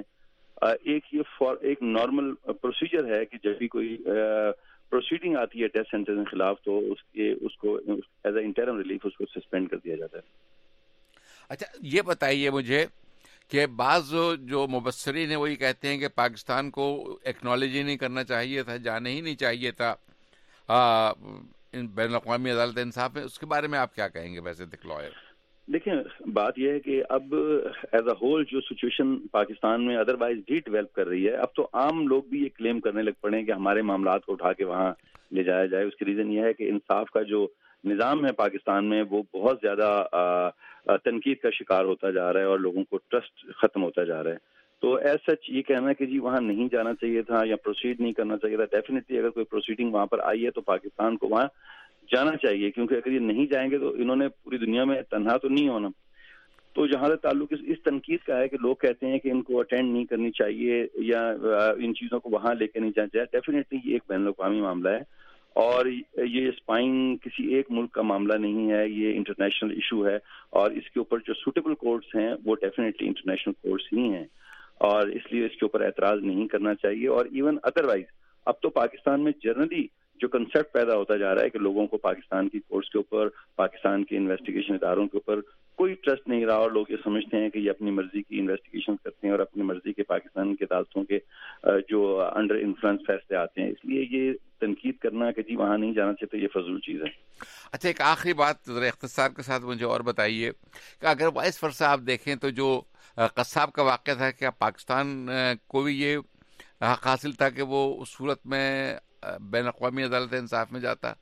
ایک نارمل پروسیجر ہے کہ جب بھی کوئی پروسیڈنگ آتی ہے ڈیتھ سینٹینس کے خلاف تو اس کو ایز اے انٹرم ریلیف اس کو سسپینڈ کر دیا جاتا ہے. اچھا یہ بتائیے مجھے کہ بعض جو مبصرین ہیں وہی کہتے ہیں کہ پاکستان کو ایکنالوجی نہیں کرنا چاہیے تھا، جانا ہی نہیں چاہیے تھا بین الاقوامی عدالت انصاف میں. اس کے بارے میں آپ کیا کہیں گے ویسے لائر؟ دیکھیں بات یہ ہے کہ اب ایز اے ہول جو سچویشن پاکستان میں ادروائز بھی ڈیولپ کر رہی ہے، اب تو عام لوگ بھی یہ کلیم کرنے لگ پڑے ہیں کہ ہمارے معاملات کو اٹھا کے وہاں لے جایا جائے. اس کی ریزن یہ ہے کہ انصاف کا جو نظام ہے پاکستان میں وہ بہت زیادہ تنقید کا شکار ہوتا جا رہا ہے اور لوگوں کو ٹرسٹ ختم ہوتا جا رہا ہے. تو ایز سچ یہ کہنا کہ جی وہاں نہیں جانا چاہیے تھا یا پروسیڈ نہیں کرنا چاہیے تھا، ڈیفینیٹلی اگر کوئی پروسیڈنگ وہاں پر آئی ہے تو پاکستان کو وہاں جانا چاہیے، کیونکہ اگر یہ نہیں جائیں گے تو انہوں نے پوری دنیا میں تنہا تو نہیں ہونا. تو جہاں تک تعلق اس تنقید کا ہے کہ لوگ کہتے ہیں کہ ان کو اٹینڈ نہیں کرنی چاہیے یا ان چیزوں کو وہاں لے کے نہیں جانا چاہیے، ڈیفینیٹلی یہ ایک بین الاقوامی معاملہ ہے اور یہ اسپائنگ کسی ایک ملک کا معاملہ نہیں ہے، یہ انٹرنیشنل ایشو ہے اور اس کے اوپر جو سوٹیبل کورٹس ہیں وہ ڈیفینیٹلی انٹرنیشنل کورٹس ہی ہیں اور اس لیے اس کے اوپر اعتراض نہیں کرنا چاہیے. اور ایون ادروائز اب تو پاکستان میں جنرلی جو کنسیپٹ پیدا ہوتا جا رہا ہے کہ لوگوں کو پاکستان کی کورٹس کے اوپر، پاکستان کے انویسٹیگیشن اداروں کے اوپر کوئی ٹرسٹ نہیں رہا اور لوگ یہ سمجھتے ہیں کہ یہ اپنی مرضی کی انویسٹیگیشن کرتے ہیں اور اپنی مرضی کے پاکستان کے عدالتوں کے جو انڈر انفلوئنس فیصلے آتے ہیں. اس لیے یہ تنقید کرنا کہ جی وہاں نہیں جانا چاہیے یہ فضول چیز ہے. اچھا ایک آخری بات ذرا اختصار کے ساتھ مجھے اور بتائیے کہ اگر وائس ورثہ آپ دیکھیں تو جو قصاب کا واقعہ تھا کہ پاکستان کو بھی یہ حق حاصل تھا کہ وہ اس صورت میں بین الاقوامی عدالت انصاف میں جاتا.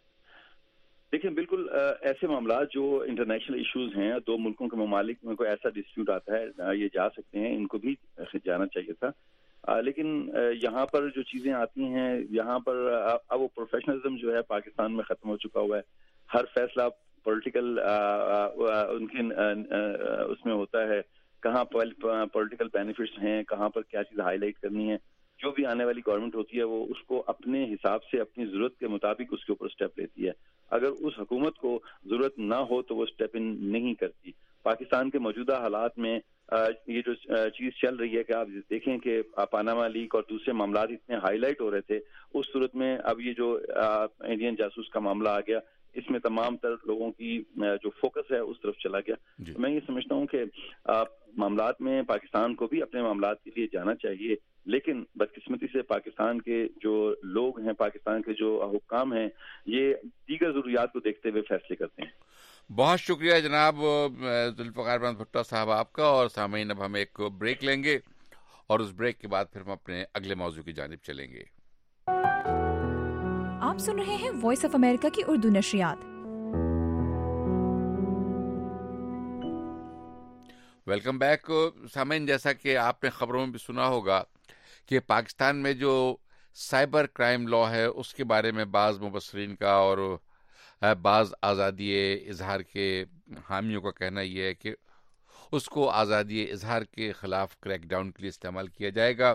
دیکھیں بالکل ایسے معاملات جو انٹرنیشنل ایشوز ہیں، دو ملکوں کے ممالک میں کوئی ایسا ڈسپیوٹ آتا ہے یہ جا سکتے ہیں، ان کو بھی جانا چاہیے تھا. لیکن یہاں پر جو چیزیں آتی ہیں یہاں پر اب وہ پروفیشنلزم جو ہے پاکستان میں ختم ہو چکا ہوا ہے. ہر فیصلہ پولیٹیکل ان کے اس میں ہوتا ہے، کہاں پولیٹیکل بینیفٹس ہیں، کہاں پر کیا چیز ہائی لائٹ کرنی ہے. جو بھی آنے والی گورنمنٹ ہوتی ہے وہ اس کو اپنے حساب سے اپنی ضرورت کے مطابق اس کے اوپر اسٹیپ لیتی ہے. اگر اس حکومت کو ضرورت نہ ہو تو وہ اسٹیپ ان نہیں کرتی. پاکستان کے موجودہ حالات میں یہ جو چیز چل رہی ہے کہ آپ دیکھیں کہ پاناما لیک اور دوسرے معاملات اتنے ہائی لائٹ ہو رہے تھے، اس صورت میں اب یہ جو انڈین جاسوس کا معاملہ آ گیا، اس میں تمام تر لوگوں کی جو فوکس ہے اس طرف چلا گیا. میں یہ سمجھتا ہوں کہ معاملات میں پاکستان کو بھی اپنے معاملات کے لیے جانا چاہیے، لیکن بدقسمتی سے پاکستان کے جو لوگ ہیں، پاکستان کے جو حکام ہیں، یہ دیگر ضروریات کو دیکھتے ہوئے فیصلے کرتے ہیں. بہت شکریہ جناب ذوالفقار احمد بھٹو صاحب آپ کا. اور سامعین اب ہم ایک بریک لیں گے اور اس بریک کے بعد پھر ہم اپنے اگلے موضوع کی جانب چلیں گے. آپ سن رہے ہیں وائس آف امریکہ کی اردو نشریات. Welcome back. سامعین جیسا کہ آپ نے خبروں میں بھی سنا ہوگا کہ پاکستان میں جو سائبر کرائم لا ہے اس کے بارے میں بعض مبصرین کا اور بعض آزادی اظہار کے حامیوں کا کہنا یہ ہے کہ اس کو آزادی اظہار کے خلاف کریک ڈاؤن کے لیے استعمال کیا جائے گا.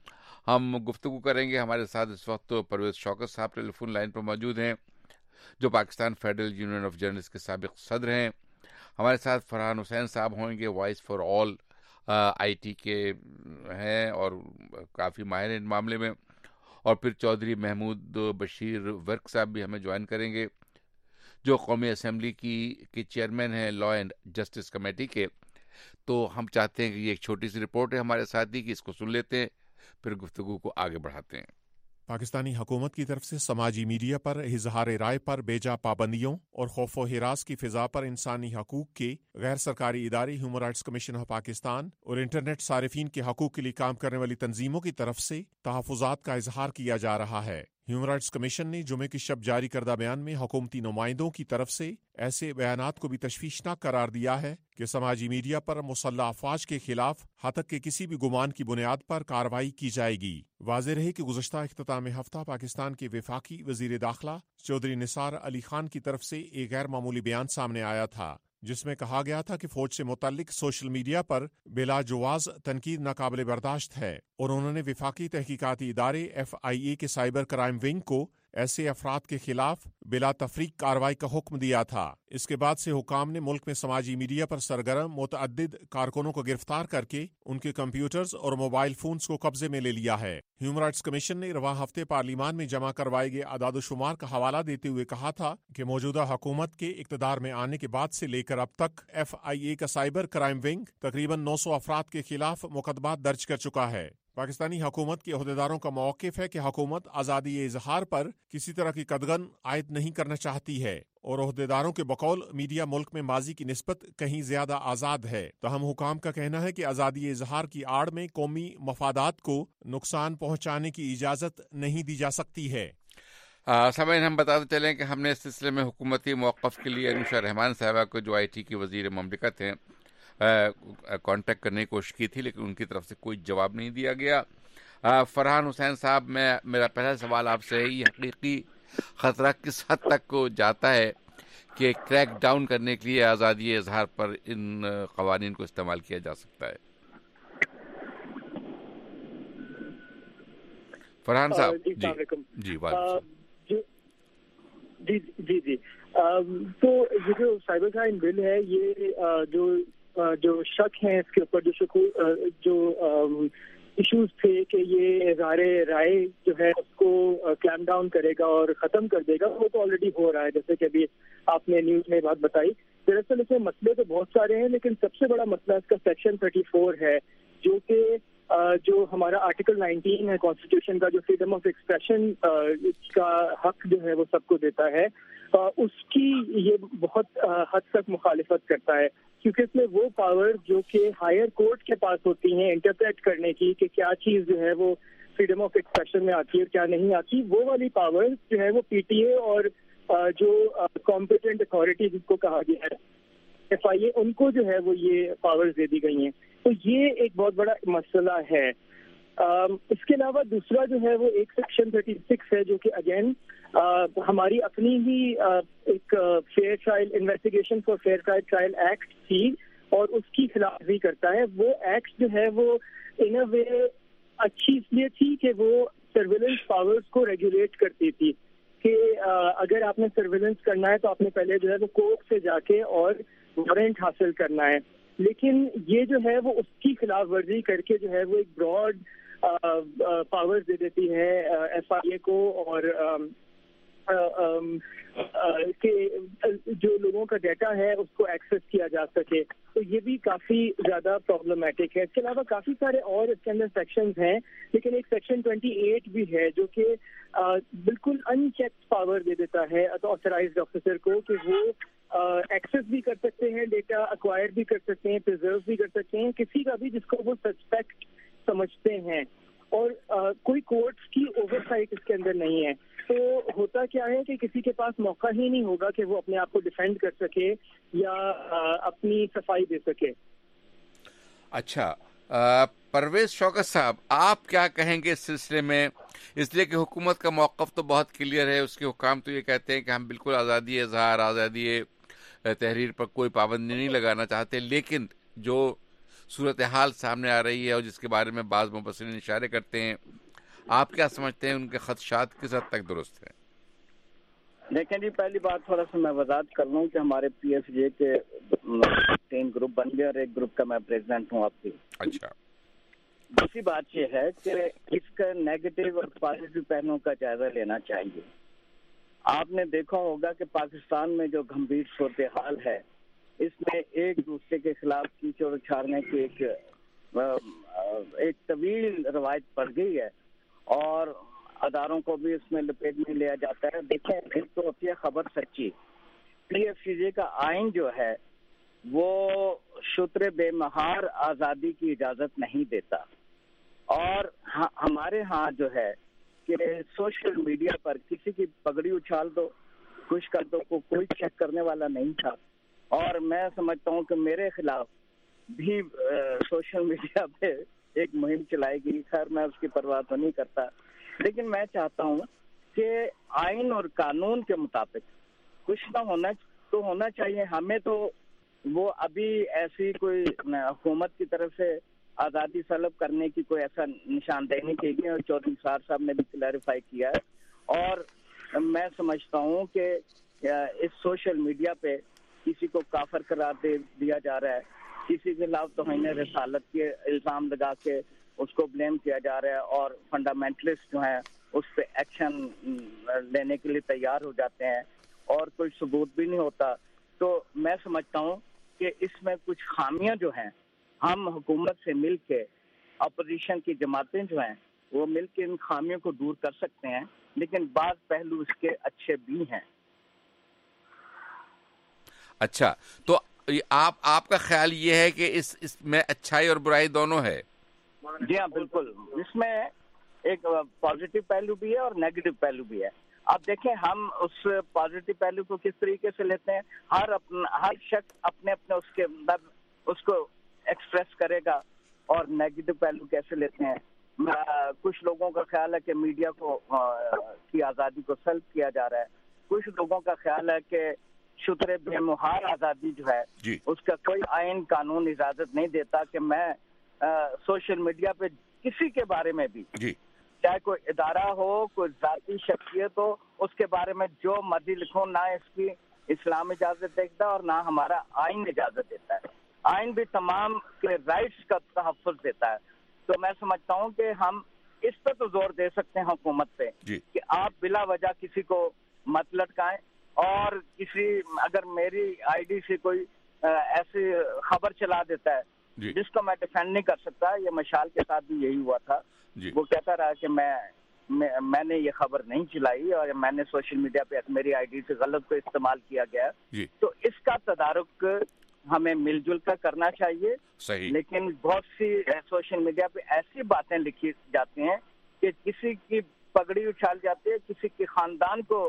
ہم گفتگو کریں گے. ہمارے ساتھ اس وقت پرویز شوکت صاحب ٹیلی فون لائن پر موجود ہیں جو Pakistan federal union of journalist کے سابق صدر ہیں. ہمارے ساتھ فرحان حسین صاحب ہوں گے، voice for all I T کے ہیں اور کافی ماہر ہیں ان معاملے میں. اور پھر چودھری محمود بشیر ورک صاحب بھی ہمیں جوائن کریں گے جو قومی اسمبلی کی چیئرمین ہیں لا اینڈ جسٹس کمیٹی کے. تو ہم چاہتے ہیں کہ یہ ایک چھوٹی سی رپورٹ ہے ہمارے ساتھی کی، اس کو سن لیتے ہیں پھر گفتگو کو آگے بڑھاتے ہیں. پاکستانی حکومت کی طرف سے سماجی میڈیا پر اظہار رائے پر بیجا پابندیوں اور خوف و ہراس کی فضا پر انسانی حقوق کے غیر سرکاری ادارے human rights commission of Pakistan اور انٹرنیٹ صارفین کے حقوق کے لیے کام کرنے والی تنظیموں کی طرف سے تحفظات کا اظہار کیا جا رہا ہے. ہیومن رائٹس کمیشن نے جمعے کی شب جاری کردہ بیان میں حکومتی نمائندوں کی طرف سے ایسے بیانات کو بھی تشویشناک قرار دیا ہے کہ سماجی میڈیا پر مسلح افواج کے خلاف حتیٰ کہ کسی بھی گمان کی بنیاد پر کارروائی کی جائے گی. واضح رہے کہ گزشتہ اختتام ہفتہ پاکستان کے وفاقی وزیر داخلہ چودھری نثار علی خان کی طرف سے ایک غیر معمولی بیان سامنے آیا تھا جس میں کہا گیا تھا کہ فوج سے متعلق سوشل میڈیا پر بلا جواز تنقید ناقابل برداشت ہے اور انہوں نے وفاقی تحقیقاتی ادارے FIA کے سائبر کرائم ونگ کو ایسے افراد کے خلاف بلا تفریق کارروائی کا حکم دیا تھا. اس کے بعد سے حکام نے ملک میں سماجی میڈیا پر سرگرم متعدد کارکنوں کو گرفتار کر کے ان کے کمپیوٹرز اور موبائل فونز کو قبضے میں لے لیا ہے. ہیومن رائٹس کمیشن نے رواں ہفتے پارلیمان میں جمع کروائے گئے اعداد و شمار کا حوالہ دیتے ہوئے کہا تھا کہ موجودہ حکومت کے اقتدار میں آنے کے بعد سے لے کر اب تک FIA کا سائبر کرائم ونگ تقریباً 900 افراد کے خلاف مقدمات درج کر چکا ہے. پاکستانی حکومت کے عہدیداروں کا موقف ہے کہ حکومت آزادی اظہار پر کسی طرح کی قدغن عائد نہیں کرنا چاہتی ہے اور عہدیداروں کے بقول میڈیا ملک میں ماضی کی نسبت کہیں زیادہ آزاد ہے۔ تاہم حکام کا کہنا ہے کہ آزادی اظہار کی آڑ میں قومی مفادات کو نقصان پہنچانے کی اجازت نہیں دی جا سکتی ہے۔ سامعین، ہم بتاتے چلیں کہ ہم نے اس سلسلے میں حکومتی موقف کے لیے انوشا رحمان صاحبہ کو، جو IT کی وزیر مملکت ہیں، کانٹیکٹ کرنے کی کوشش کی تھی، لیکن ان کی طرف سے کوئی جواب نہیں دیا گیا۔ فرحان حسین صاحب، میرا پہلا سوال آپ سے ہے، یہ حقیقی خطرہ کس حد تک کو جاتا ہے کہ کریک ڈاؤن کرنے کے لیے آزادی اظہار پر ان قوانین کو استعمال کیا جا سکتا ہے؟ فرحان صاحب۔ جی السلام علیکم۔ جی وعلیکم جی تو یہ جو سائبر کرائم بل ہے، یہ جو شک ہیں اس کے اوپر، جو ایشوز تھے کہ یہ اظہار رائے جو ہے اس کو کلیم ڈاؤن کرے گا اور ختم کر دے گا، وہ تو آلریڈی ہو رہا ہے، جیسے کہ ابھی آپ نے نیوز میں بات بتائی۔ دراصل اس میں مسئلے تو بہت سارے ہیں، لیکن سب سے بڑا مسئلہ اس کا سیکشن 34 ہے، جو کہ جو ہمارا آرٹیکل 19 ہے کانسٹیٹیوشن کا، جو فریڈم آف ایکسپریشن کا حق جو ہے وہ سب کو دیتا ہے، اس کی یہ بہت حد تک مخالفت کرتا ہے، کیونکہ اس میں وہ پاور جو کہ ہائر کورٹ کے پاس ہوتی ہیں انٹرپریٹ کرنے کی کہ کیا چیز جو ہے وہ فریڈم آف ایکسپریشن میں آتی ہے اور کیا نہیں آتی، وہ والی پاور جو ہے وہ PTA اور جو کمپیٹنٹ اتھارٹی جس کو کہا گیا ہے FIA، ان کو جو ہے وہ یہ پاورز دے دی گئی ہیں۔ تو یہ ایک بہت بڑا مسئلہ ہے۔ اس کے علاوہ دوسرا جو ہے وہ ایک سیکشن 36 ہے، جو کہ اگین ہماری اپنی ہی ایک fair trial investigation for fair trial act تھی، اور اس کی خلاف ورزی کرتا ہے۔ وہ ایکٹ جو ہے وہ ان اے وے اچھی اس لیے تھی کہ وہ سرویلنس پاورز کو ریگولیٹ کرتی تھی، کہ اگر آپ نے سرویلنس کرنا ہے تو آپ نے پہلے جو ہے وہ کورٹ سے جا کے اور وارنٹ حاصل کرنا ہے، لیکن یہ جو ہے وہ اس کی خلاف ورزی کر کے جو ہے وہ ایک براڈ پاورز دے دیتی ہے FIA کو، اور کہ جو لوگوں کا ڈیٹا ہے اس کو ایکسس کیا جا سکے، تو یہ بھی کافی زیادہ پرابلمٹک ہے۔ اس کے علاوہ کافی سارے اور اس کے اندر سیکشنز ہیں، لیکن ایک سیکشن 28 بھی ہے جو کہ بالکل ان چیکڈ پاور دے دیتا ہے آتھورائزڈ آفیسر کو، کہ وہ ایکسس بھی کر سکتے ہیں ڈیٹا، ایکوائر بھی کر سکتے ہیں، پرزرو بھی کر سکتے ہیں، کسی کا بھی جس کو وہ سسپیکٹ سمجھتے ہیں، اور کوئی کورٹس کی اوور سائٹ اس کے اندر نہیں ہے۔ تو ہوتا کیا ہے کہ کسی کے پاس موقع ہی نہیں ہوگا کہ وہ اپنے آپ کو ڈیفینڈ کر سکے یا اپنی صفائی دے سکے۔ اچھا، پرویز شوکت صاحب، آپ کیا کہیں گے اس سلسلے میں؟ اس لیے کہ حکومت کا موقف تو بہت کلیئر ہے، اس کے حکام تو یہ کہتے ہیں کہ ہم بالکل آزادی اظہار، آزادی تحریر پر کوئی پابندی نہیں لگانا چاہتے، لیکن جو صورتحال سامنے آ رہی ہے اور جس کے بارے میں بعض مبصرین اشارے کرتے ہیں، آپ کیا سمجھتے ہیں ان کے خدشات کس حد تک درست ہیں؟ دیکھیں جی، پہلی بات تھوڑا سا میں وضاحت کر لوں کہ ہمارے PFJ کے 3 گروپ بن گئے اور ایک گروپ کا میں پریزیڈنٹ ہوں آپ کی۔ اچھا، دوسری بات یہ ہے کہ اس کا نیگیٹو اور پازیٹیو پہلوؤں کا جائزہ لینا چاہیے۔ آپ نے دیکھا ہوگا کہ پاکستان میں جو گمبھیر صورتحال ہے، اس میں ایک دوسرے کے خلاف کیچڑ اچھالنے کی ایک طویل روایت پڑ گئی ہے، اور اداروں کو بھی اس میں لپیٹ میں لیا جاتا ہے۔ دیکھیں، ایک تو ہوتی ہے خبر سچی۔ PFJ کا آئین جو ہے وہ شتر بے مہار آزادی کی اجازت نہیں دیتا، اور ہمارے ہاں جو ہے کہ سوشل میڈیا پر کسی کی پگڑی اچھال دو، خوش کر دو، کوئی چیک کرنے والا نہیں تھا، اور میں سمجھتا ہوں کہ میرے خلاف بھی سوشل میڈیا پہ ایک مہم چلائی گئی۔ خیر، میں اس کی پرواہ تو نہیں کرتا، لیکن میں چاہتا ہوں کہ آئین اور قانون کے مطابق کچھ نہ ہونا چاہیے۔ ہمیں تو وہ ابھی ایسی کوئی حکومت کی طرف سے آزادی طلب کرنے کی کوئی ایسا نشاندہی نہیں کی گئی، اور چودھری نثار صاحب نے بھی کلیریفائی کیا ہے، اور میں سمجھتا ہوں کہ اس سوشل میڈیا پہ کسی کو کافر قرار دیا جا رہا ہے، کسی کے خلاف توہین رسالت کے الزام لگا کے اس کو بلیم کیا جا رہا ہے، اور فنڈامنٹلسٹ جو ہیں اس پہ ایکشن لینے کے لیے تیار ہو جاتے ہیں، اور کوئی ثبوت بھی نہیں ہوتا۔ تو میں سمجھتا ہوں کہ اس میں کچھ خامیاں جو ہیں، ہم حکومت سے مل کے، اپوزیشن کی جماعتیں جو ہیں وہ مل کے ان خامیوں کو دور کر سکتے ہیں، لیکن بعض پہلو اس کے اچھے بھی ہیں۔ اچھا، تو آپ کا خیال یہ ہے کہ اس میں اچھائی اور برائی دونوں ہے؟ جی ہاں بالکل، اس میں ایک پازیٹیو پہلو بھی ہے اور نیگیٹو پہلو بھی ہے. آپ دیکھیں ہم اس پازیٹیو پہلو کو کس طریقے سے لیتے ہیں. ہر شخص اپنے اس کے اس کو ایکسپریس کرے گا. اور نیگیٹو پہلو کیسے لیتے ہیں؟ کچھ لوگوں کا خیال ہے کہ میڈیا کی آزادی کو سلب کیا جا رہا ہے. کچھ لوگوں کا خیال ہے کہ شتر بے مہار آزادی جو ہے اس کا کوئی آئین قانون اجازت نہیں دیتا کہ میں سوشل میڈیا پہ کسی کے بارے میں بھی چاہے کوئی ادارہ ہو، کوئی ذاتی شخصیت ہو، اس کے بارے میں جو مرضی لکھوں، نہ اس کی اسلام اجازت دیتا اور نہ ہمارا آئین اجازت دیتا ہے. آئین بھی تمام کے رائٹس کا تحفظ دیتا ہے. تو میں سمجھتا ہوں کہ ہم اس پہ تو زور دے سکتے ہیں حکومت پہ کہ آپ بلا وجہ کسی کو مت لٹکائیں. اور اگر میری آئی ڈی سے کوئی ایسی خبر چلا دیتا ہے جس کو میں ڈیفینڈ نہیں کر سکتا، یہ مشال کے ساتھ بھی یہی ہوا تھا. وہ کہتا رہا کہ میں نے یہ خبر نہیں چلائی اور میں نے سوشل میڈیا پہ میری آئی ڈی سے غلط کو استعمال کیا گیا. تو اس کا تدارک ہمیں مل جل کر کرنا چاہیے. لیکن بہت سی سوشل میڈیا پہ ایسی باتیں لکھی جاتی ہیں کہ کسی کی پگڑی اچھال جاتی ہے، کسی کے خاندان کو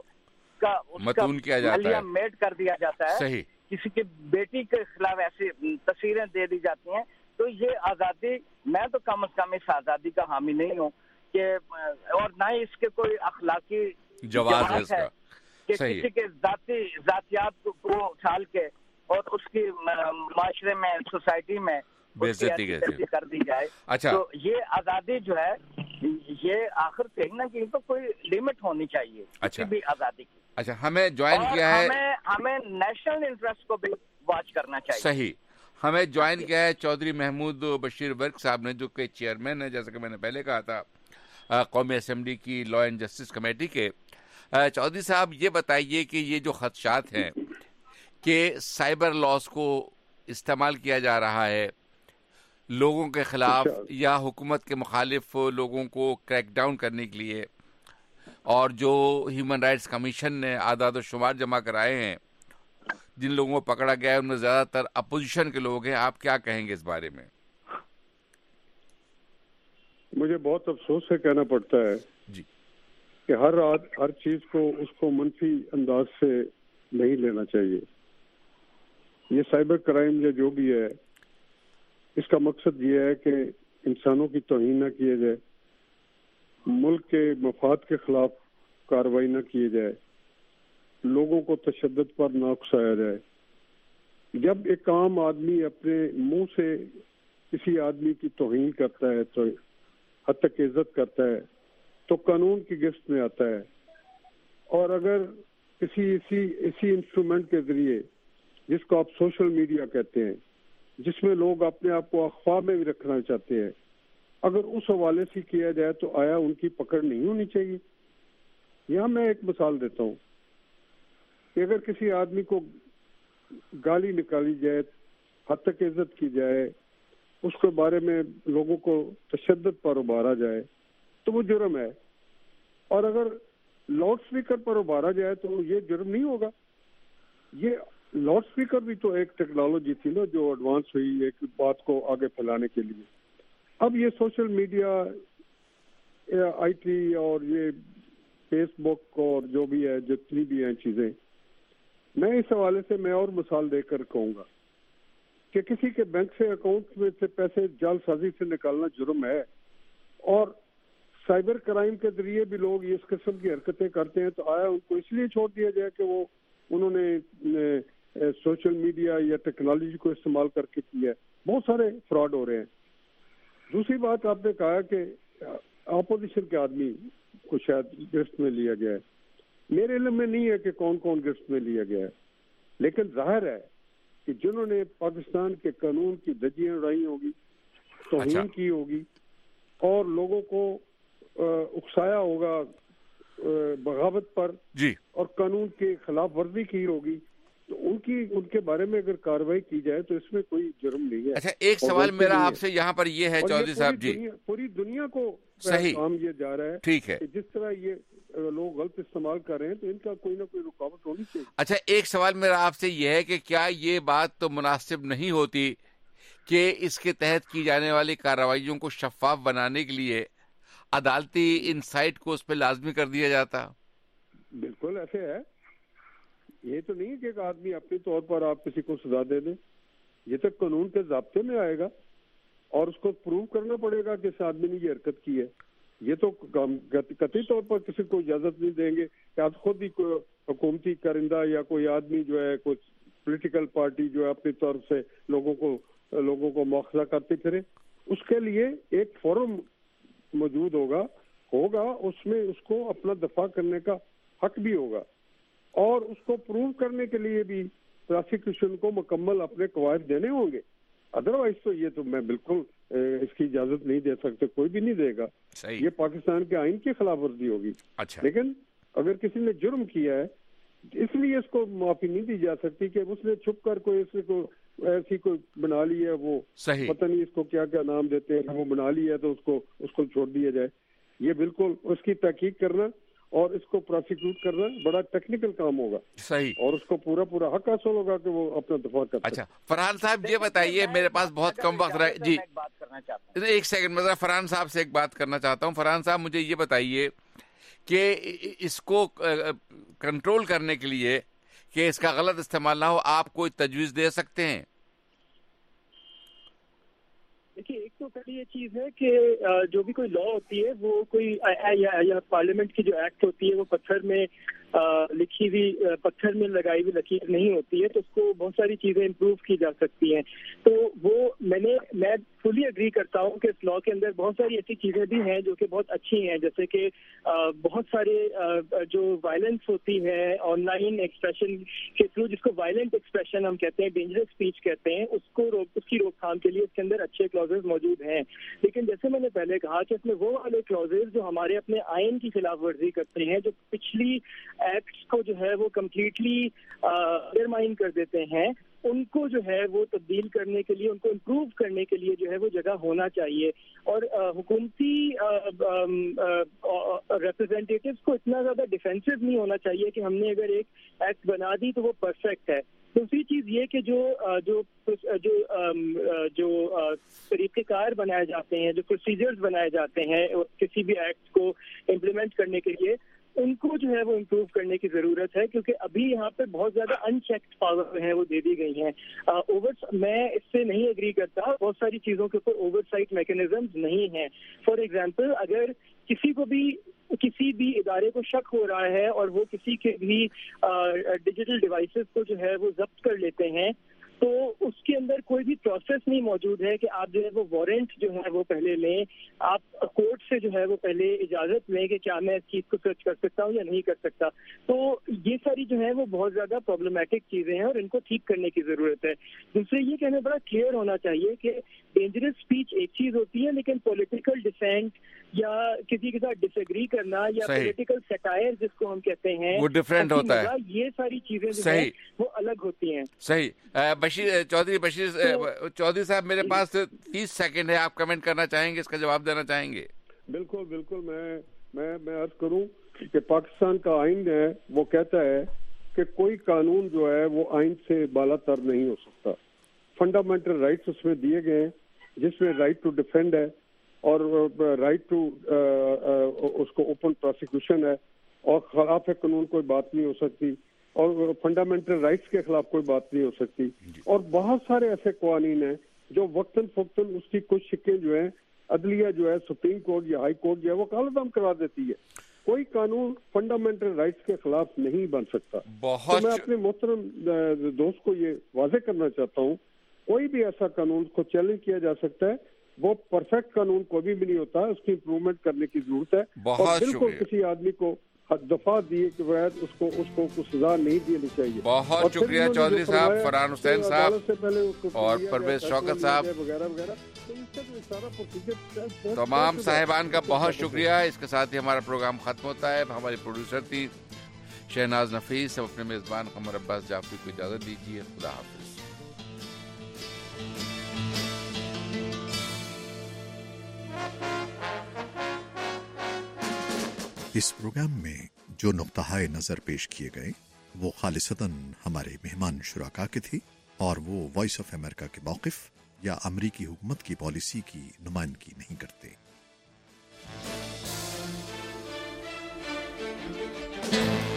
متون کیا جاتا ہے، میٹ کر دیا جاتا ہے، کسی کی بیٹی کے خلاف ایسی تصویریں دے دی جاتی ہیں. تو یہ آزادی، میں تو کم از کم اس آزادی کا حامی نہیں ہوں کہ اور نہ ہی اس کے کوئی اخلاقی جواز ہے کہ کسی کے ذاتیات کو اچھال کے اور اس کی معاشرے میں، سوسائٹی میں بے عزتی کر دی جائے. تو یہ آزادی جو ہے یہ آخر کہیں نہ کہیں تو کوئی لمٹ ہونی چاہیے کسی بھی آزادی کی. اچھا، ہمیں جوائن کیا ہے، ہمیں نیشنل انٹرسٹ کو بھی واچ کرنا چاہیے. صحیح، ہمیں جوائن کیا ہے چودھری محمود بشیر ورک صاحب نے، جو کہ چیئرمین ہے جیسا کہ میں نے پہلے کہا تھا قومی اسمبلی کی لا اینڈ جسٹس کمیٹی کے. چودھری صاحب یہ بتائیے کہ یہ جو خدشات ہیں کہ سائبر لاس کو استعمال کیا جا رہا ہے لوگوں کے خلاف یا حکومت کے مخالف لوگوں کو کریک ڈاؤن کرنے کے لیے، اور جو ہیومن رائٹس کمیشن نے اعداد و شمار جمع کرائے ہیں، جن لوگوں کو پکڑا گیا ہے ان میں زیادہ تر اپوزیشن کے لوگ ہیں، آپ کیا کہیں گے اس بارے میں؟ مجھے بہت افسوس سے کہنا پڑتا ہے کہ ہر چیز کو اس کو منفی انداز سے نہیں لینا چاہیے. یہ سائبر کرائم یا جو بھی ہے، اس کا مقصد یہ ہے کہ انسانوں کی توہین نہ کیے جائے، ملک کے مفاد کے خلاف کارروائی نہ کیے جائے، لوگوں کو تشدد پر نہ اکسایا جائے. جب ایک عام آدمی اپنے منہ سے کسی آدمی کی توہین کرتا ہے، تو حد تک عزت کرتا ہے، تو قانون کی گرفت میں آتا ہے. اور اگر کسی اسی انسٹرومنٹ کے ذریعے، جس کو آپ سوشل میڈیا کہتے ہیں، جس میں لوگ اپنے آپ کو اخفا میں بھی رکھنا چاہتے ہیں، اگر اس حوالے سے کیا جائے تو آیا ان کی پکڑ نہیں ہونی چاہیے؟ یہاں میں ایک مثال دیتا ہوں کہ اگر کسی آدمی کو گالی نکالی جائے، حد تک عزت کی جائے، اس کے بارے میں لوگوں کو تشدد پر ابھارا جائے تو وہ جرم ہے. اور اگر لاؤڈ اسپیکر پر ابھارا جائے تو یہ جرم نہیں ہوگا. یہ لاؤڈ اسپیکر بھی تو ایک ٹیکنالوجی تھی نا جو ایڈوانس ہوئی ایک بات کو آگے پھیلانے کے لیے. اب یہ سوشل میڈیا، آئی ٹی اور یہ فیس بک اور جو بھی ہے، جتنی بھی ہیں چیزیں، میں اس حوالے سے میں اور مثال دے کر کہوں گا کہ کسی کے بینک سے اکاؤنٹ میں سے پیسے جعل سازی سے نکالنا جرم ہے. اور سائبر کرائم کے ذریعے بھی لوگ اس قسم کی حرکتیں کرتے ہیں، تو آیا ان کو اس لیے چھوڑ دیا جائے کہ انہوں نے سوشل میڈیا یا ٹیکنالوجی کو استعمال کر کے کیا ہے؟ بہت سارے فراڈ ہو رہے ہیں. دوسری بات آپ نے کہا کہ اپوزیشن کے آدمی کو شاید گرفت میں لیا گیا ہے. میرے علم میں نہیں ہے کہ کون کون گرفت میں لیا گیا ہے، لیکن ظاہر ہے کہ جنہوں نے پاکستان کے قانون کی دھجیاں اڑائی ہوگی، توہین کی ہوگی اور لوگوں کو اکسایا ہوگا بغاوت پر اور قانون کے خلاف ورزی کی ہوگی، تو ان کے بارے میں اگر کارروائی کی جائے تو اس میں کوئی جرم نہیں ہے. اچھا، ایک سوال میرا آپ سے یہاں پر یہ ہے چودھری صاحب جی، پوری دنیا کو صحیح کام یہ جا رہا ہے، ٹھیک ہے، جس طرح یہ لوگ غلط استعمال کر رہے ہیں تو ان کا کوئی نہ کوئی رکاوٹ ہونی چاہیے. اچھا، ایک سوال میرا آپ سے یہ ہے کہ کیا یہ بات تو مناسب نہیں ہوتی کہ اس کے تحت کی جانے والی کارروائیوں کو شفاف بنانے کے لیے عدالتی انسائٹ کو اس پہ لازمی کر دیا جاتا؟ بالکل ایسے ہے. یہ تو نہیں کہ ایک آدمی اپنے طور پر آپ کسی کو سزا دے دیں. یہ تو قانون کے ضابطے میں آئے گا اور اس کو پروو کرنا پڑے گا کہ اس آدمی نے یہ حرکت کی ہے. یہ تو قطعی طور پر کسی کو اجازت نہیں دیں گے کہ آپ خود ہی کوئی حکومتی کرندہ یا کوئی آدمی جو ہے کوئی پولیٹیکل پارٹی جو ہے اپنی طرف سے لوگوں کو مواخذہ کرتے پھرے. اس کے لیے ایک فورم موجود ہوگا اس میں اس کو اپنا دفاع کرنے کا حق بھی ہوگا اور اس کو پروو کرنے کے لیے بھی پراسیکیوشن کو مکمل اپنے قواعد دینے ہوں گے. ادروائز تو یہ تو میں بالکل اس کی اجازت نہیں دے سکتے, کوئی بھی نہیں دے گا. یہ پاکستان کے آئین کی خلاف ورزی ہوگی. لیکن اگر کسی نے جرم کیا ہے اس لیے اس کو معافی نہیں دی جا سکتی کہ اس نے چھپ کر کوئی ایسی کوئی بنا لی ہے, وہ پتہ نہیں اس کو کیا کیا نام دیتے ہیں, وہ بنا لی ہے تو اس کو چھوڑ دیا جائے. یہ بالکل اس کی تحقیق کرنا اور اس کو پروسیکیوٹ کرنا بڑا ٹیکنیکل کام ہوگا. صحیح. اور اس کو پورا حق حاصل ہوگا کہ وہ اپنا دفاع کرتا ہے. اچھا فرحان صاحب یہ بتائیے, میرے پاس بہت کم وقت رہا جی, ایک سیکنڈ میں فرحان صاحب سے ایک بات کرنا چاہتا ہوں. فرحان صاحب مجھے یہ بتائیے کہ اس کو کنٹرول کرنے کے لیے کہ اس کا غلط استعمال نہ ہو, آپ کوئی تجویز دے سکتے ہیں؟ دیکھیے, ایک تو پہلی یہ چیز ہے کہ جو بھی کوئی لا ہوتی ہے وہ کوئی یا پارلیمنٹ کی جو ایکٹ ہوتی ہے وہ پتھر میں لکھی ہوئی, پتھر میں لگائی ہوئی لکیر نہیں ہوتی ہے, تو اس کو بہت ساری چیزیں امپروو کی جا سکتی ہیں. تو وہ میں فلی اگری کرتا ہوں کہ اس لا کے اندر بہت ساری ایسی چیزیں بھی ہیں جو کہ بہت اچھی ہیں, جیسے کہ بہت سارے جو وائلنس ہوتی ہے آن لائن ایکسپریشن کے تھرو, جس کو وائلنٹ ایکسپریشن ہم کہتے ہیں, ڈینجرس اسپیچ کہتے ہیں, اس کی روک تھام کے لیے اس کے اندر اچھے کلوزز موجود ہیں. لیکن جیسے میں نے پہلے کہا کہ اس میں وہ والے کلوزز جو ہمارے اپنے آئین کی خلاف ورزی کرتے ہیں, جو پچھلی ایکٹس کو جو ہے وہ کمپلیٹلی انڈرمائن کر دیتے ہیں, ان کو جو ہے وہ تبدیل کرنے کے لیے, ان کو امپروو کرنے کے لیے جو ہے وہ جگہ ہونا چاہیے. اور حکومتی ریپرزینٹیٹیوز کو اتنا زیادہ ڈیفینسو نہیں ہونا چاہیے کہ ہم نے اگر ایک ایکٹ بنا دی تو وہ پرفیکٹ ہے. دوسری چیز یہ کہ جو طریقہ کار بنائے جاتے ہیں, جو پروسیجرز بنائے جاتے ہیں کسی بھی ایکٹ کو امپلیمنٹ کرنے کے لیے, ان کو جو ہے وہ امپروو کرنے کی ضرورت ہے, کیونکہ ابھی یہاں پہ بہت زیادہ ان چیکڈ پاور ہیں وہ دے دی گئی ہیں. میں اس سے نہیں ایگری کرتا, بہت ساری چیزوں کے اوپر اوور سائٹ میکینزمز نہیں ہیں. فار ایگزامپل, اگر کسی بھی ادارے کو شک ہو رہا ہے اور وہ کسی کے بھی ڈیجیٹل ڈیوائسز کو جو ہے وہ ضبط کر لیتے ہیں, تو اس کے اندر کوئی بھی پروسیس نہیں موجود ہے کہ آپ جو ہے وہ وارنٹ جو ہے وہ پہلے لیں, آپ کورٹ سے جو ہے وہ پہلے اجازت لیں کہ کیا میں اس چیز کو سرچ کر سکتا ہوں یا نہیں کر سکتا. تو یہ ساری جو ہے وہ بہت زیادہ پرابلمٹک چیزیں ہیں اور ان کو ٹھیک کرنے کی ضرورت ہے. دوسرے یہ کہنا بڑا کلیئر ہونا چاہیے کہ ڈینجرس اسپیچ ایک چیز ہوتی ہے, لیکن پولیٹیکل ڈیسینٹ یا کسی کے ساتھ ڈس ایگری کرنا یا پولیٹیکل سیٹائر جس کو ہم کہتے ہیں, وہ ڈفرینٹ ہوتا ہے. یہ ساری چیزیں جو ہیں وہ الگ ہوتی ہیں. صحیح. بشیر چودھری صاحب, میرے پاس 30 سیکنڈ ہے, آپ کمنٹ کرنا چاہیں گے, اس کا جواب دینا چاہیں گے؟ بالکل. میں عرض کروں کہ پاکستان کا آئین ہے وہ کہتا ہے کہ کوئی قانون جو ہے وہ آئین سے بالا تر نہیں ہو سکتا. فنڈامنٹل رائٹس اس میں دیے گئے ہیں, جس میں رائٹ ٹو ڈیفینڈ ہے اور رائٹ ٹو اس کو اوپن پروسیکیوشن ہے, اور خلاف قانون کوئی بات نہیں ہو سکتی, اور فنڈامنٹل رائٹس کے خلاف کوئی بات نہیں ہو سکتی. اور بہت سارے ایسے قوانین ہیں جو وقتاً فوقتاً اس کی کچھ شکیں جو ہیں عدلیہ جو ہے سپریم کورٹ یا ہائی کورٹ جو ہے وہ کالعدم کرا دیتی ہے. کوئی قانون فنڈامنٹل رائٹس کے خلاف نہیں بن سکتا. تو میں اپنے محترم دوست کو یہ واضح کرنا چاہتا ہوں, کوئی بھی ایسا قانون کو چیلنج کیا جا سکتا ہے, وہ پرفیکٹ قانون کوئی بھی نہیں ہوتا, اس کی امپروومنٹ کرنے کی ضرورت ہے. اور بالکل کسی آدمی کو دفعہ دیے کے بغیر اس کو کوئی سزا نہیں دینی چاہیے. بہت شکریہ چودھری صاحب, فرحان حسین صاحب اور پرویز شوکت صاحب, تمام صاحبان کا بہت شکریہ. اس کے ساتھ ہی ہمارا پروگرام ختم ہوتا ہے. ہماری پروڈیوسر تھی شہناز نفیس, ہم اپنے میزبان قمر عباس جعفری کو اجازت دیجیے. خدا حافظ. اس پروگرام میں جو نقطۂ نظر پیش کیے گئے وہ خالصتاً ہمارے مہمان شرکا کے تھے اور وہ وائس آف امریکہ کے موقف یا امریکی حکومت کی پالیسی کی نمائندگی نہیں کرتے۔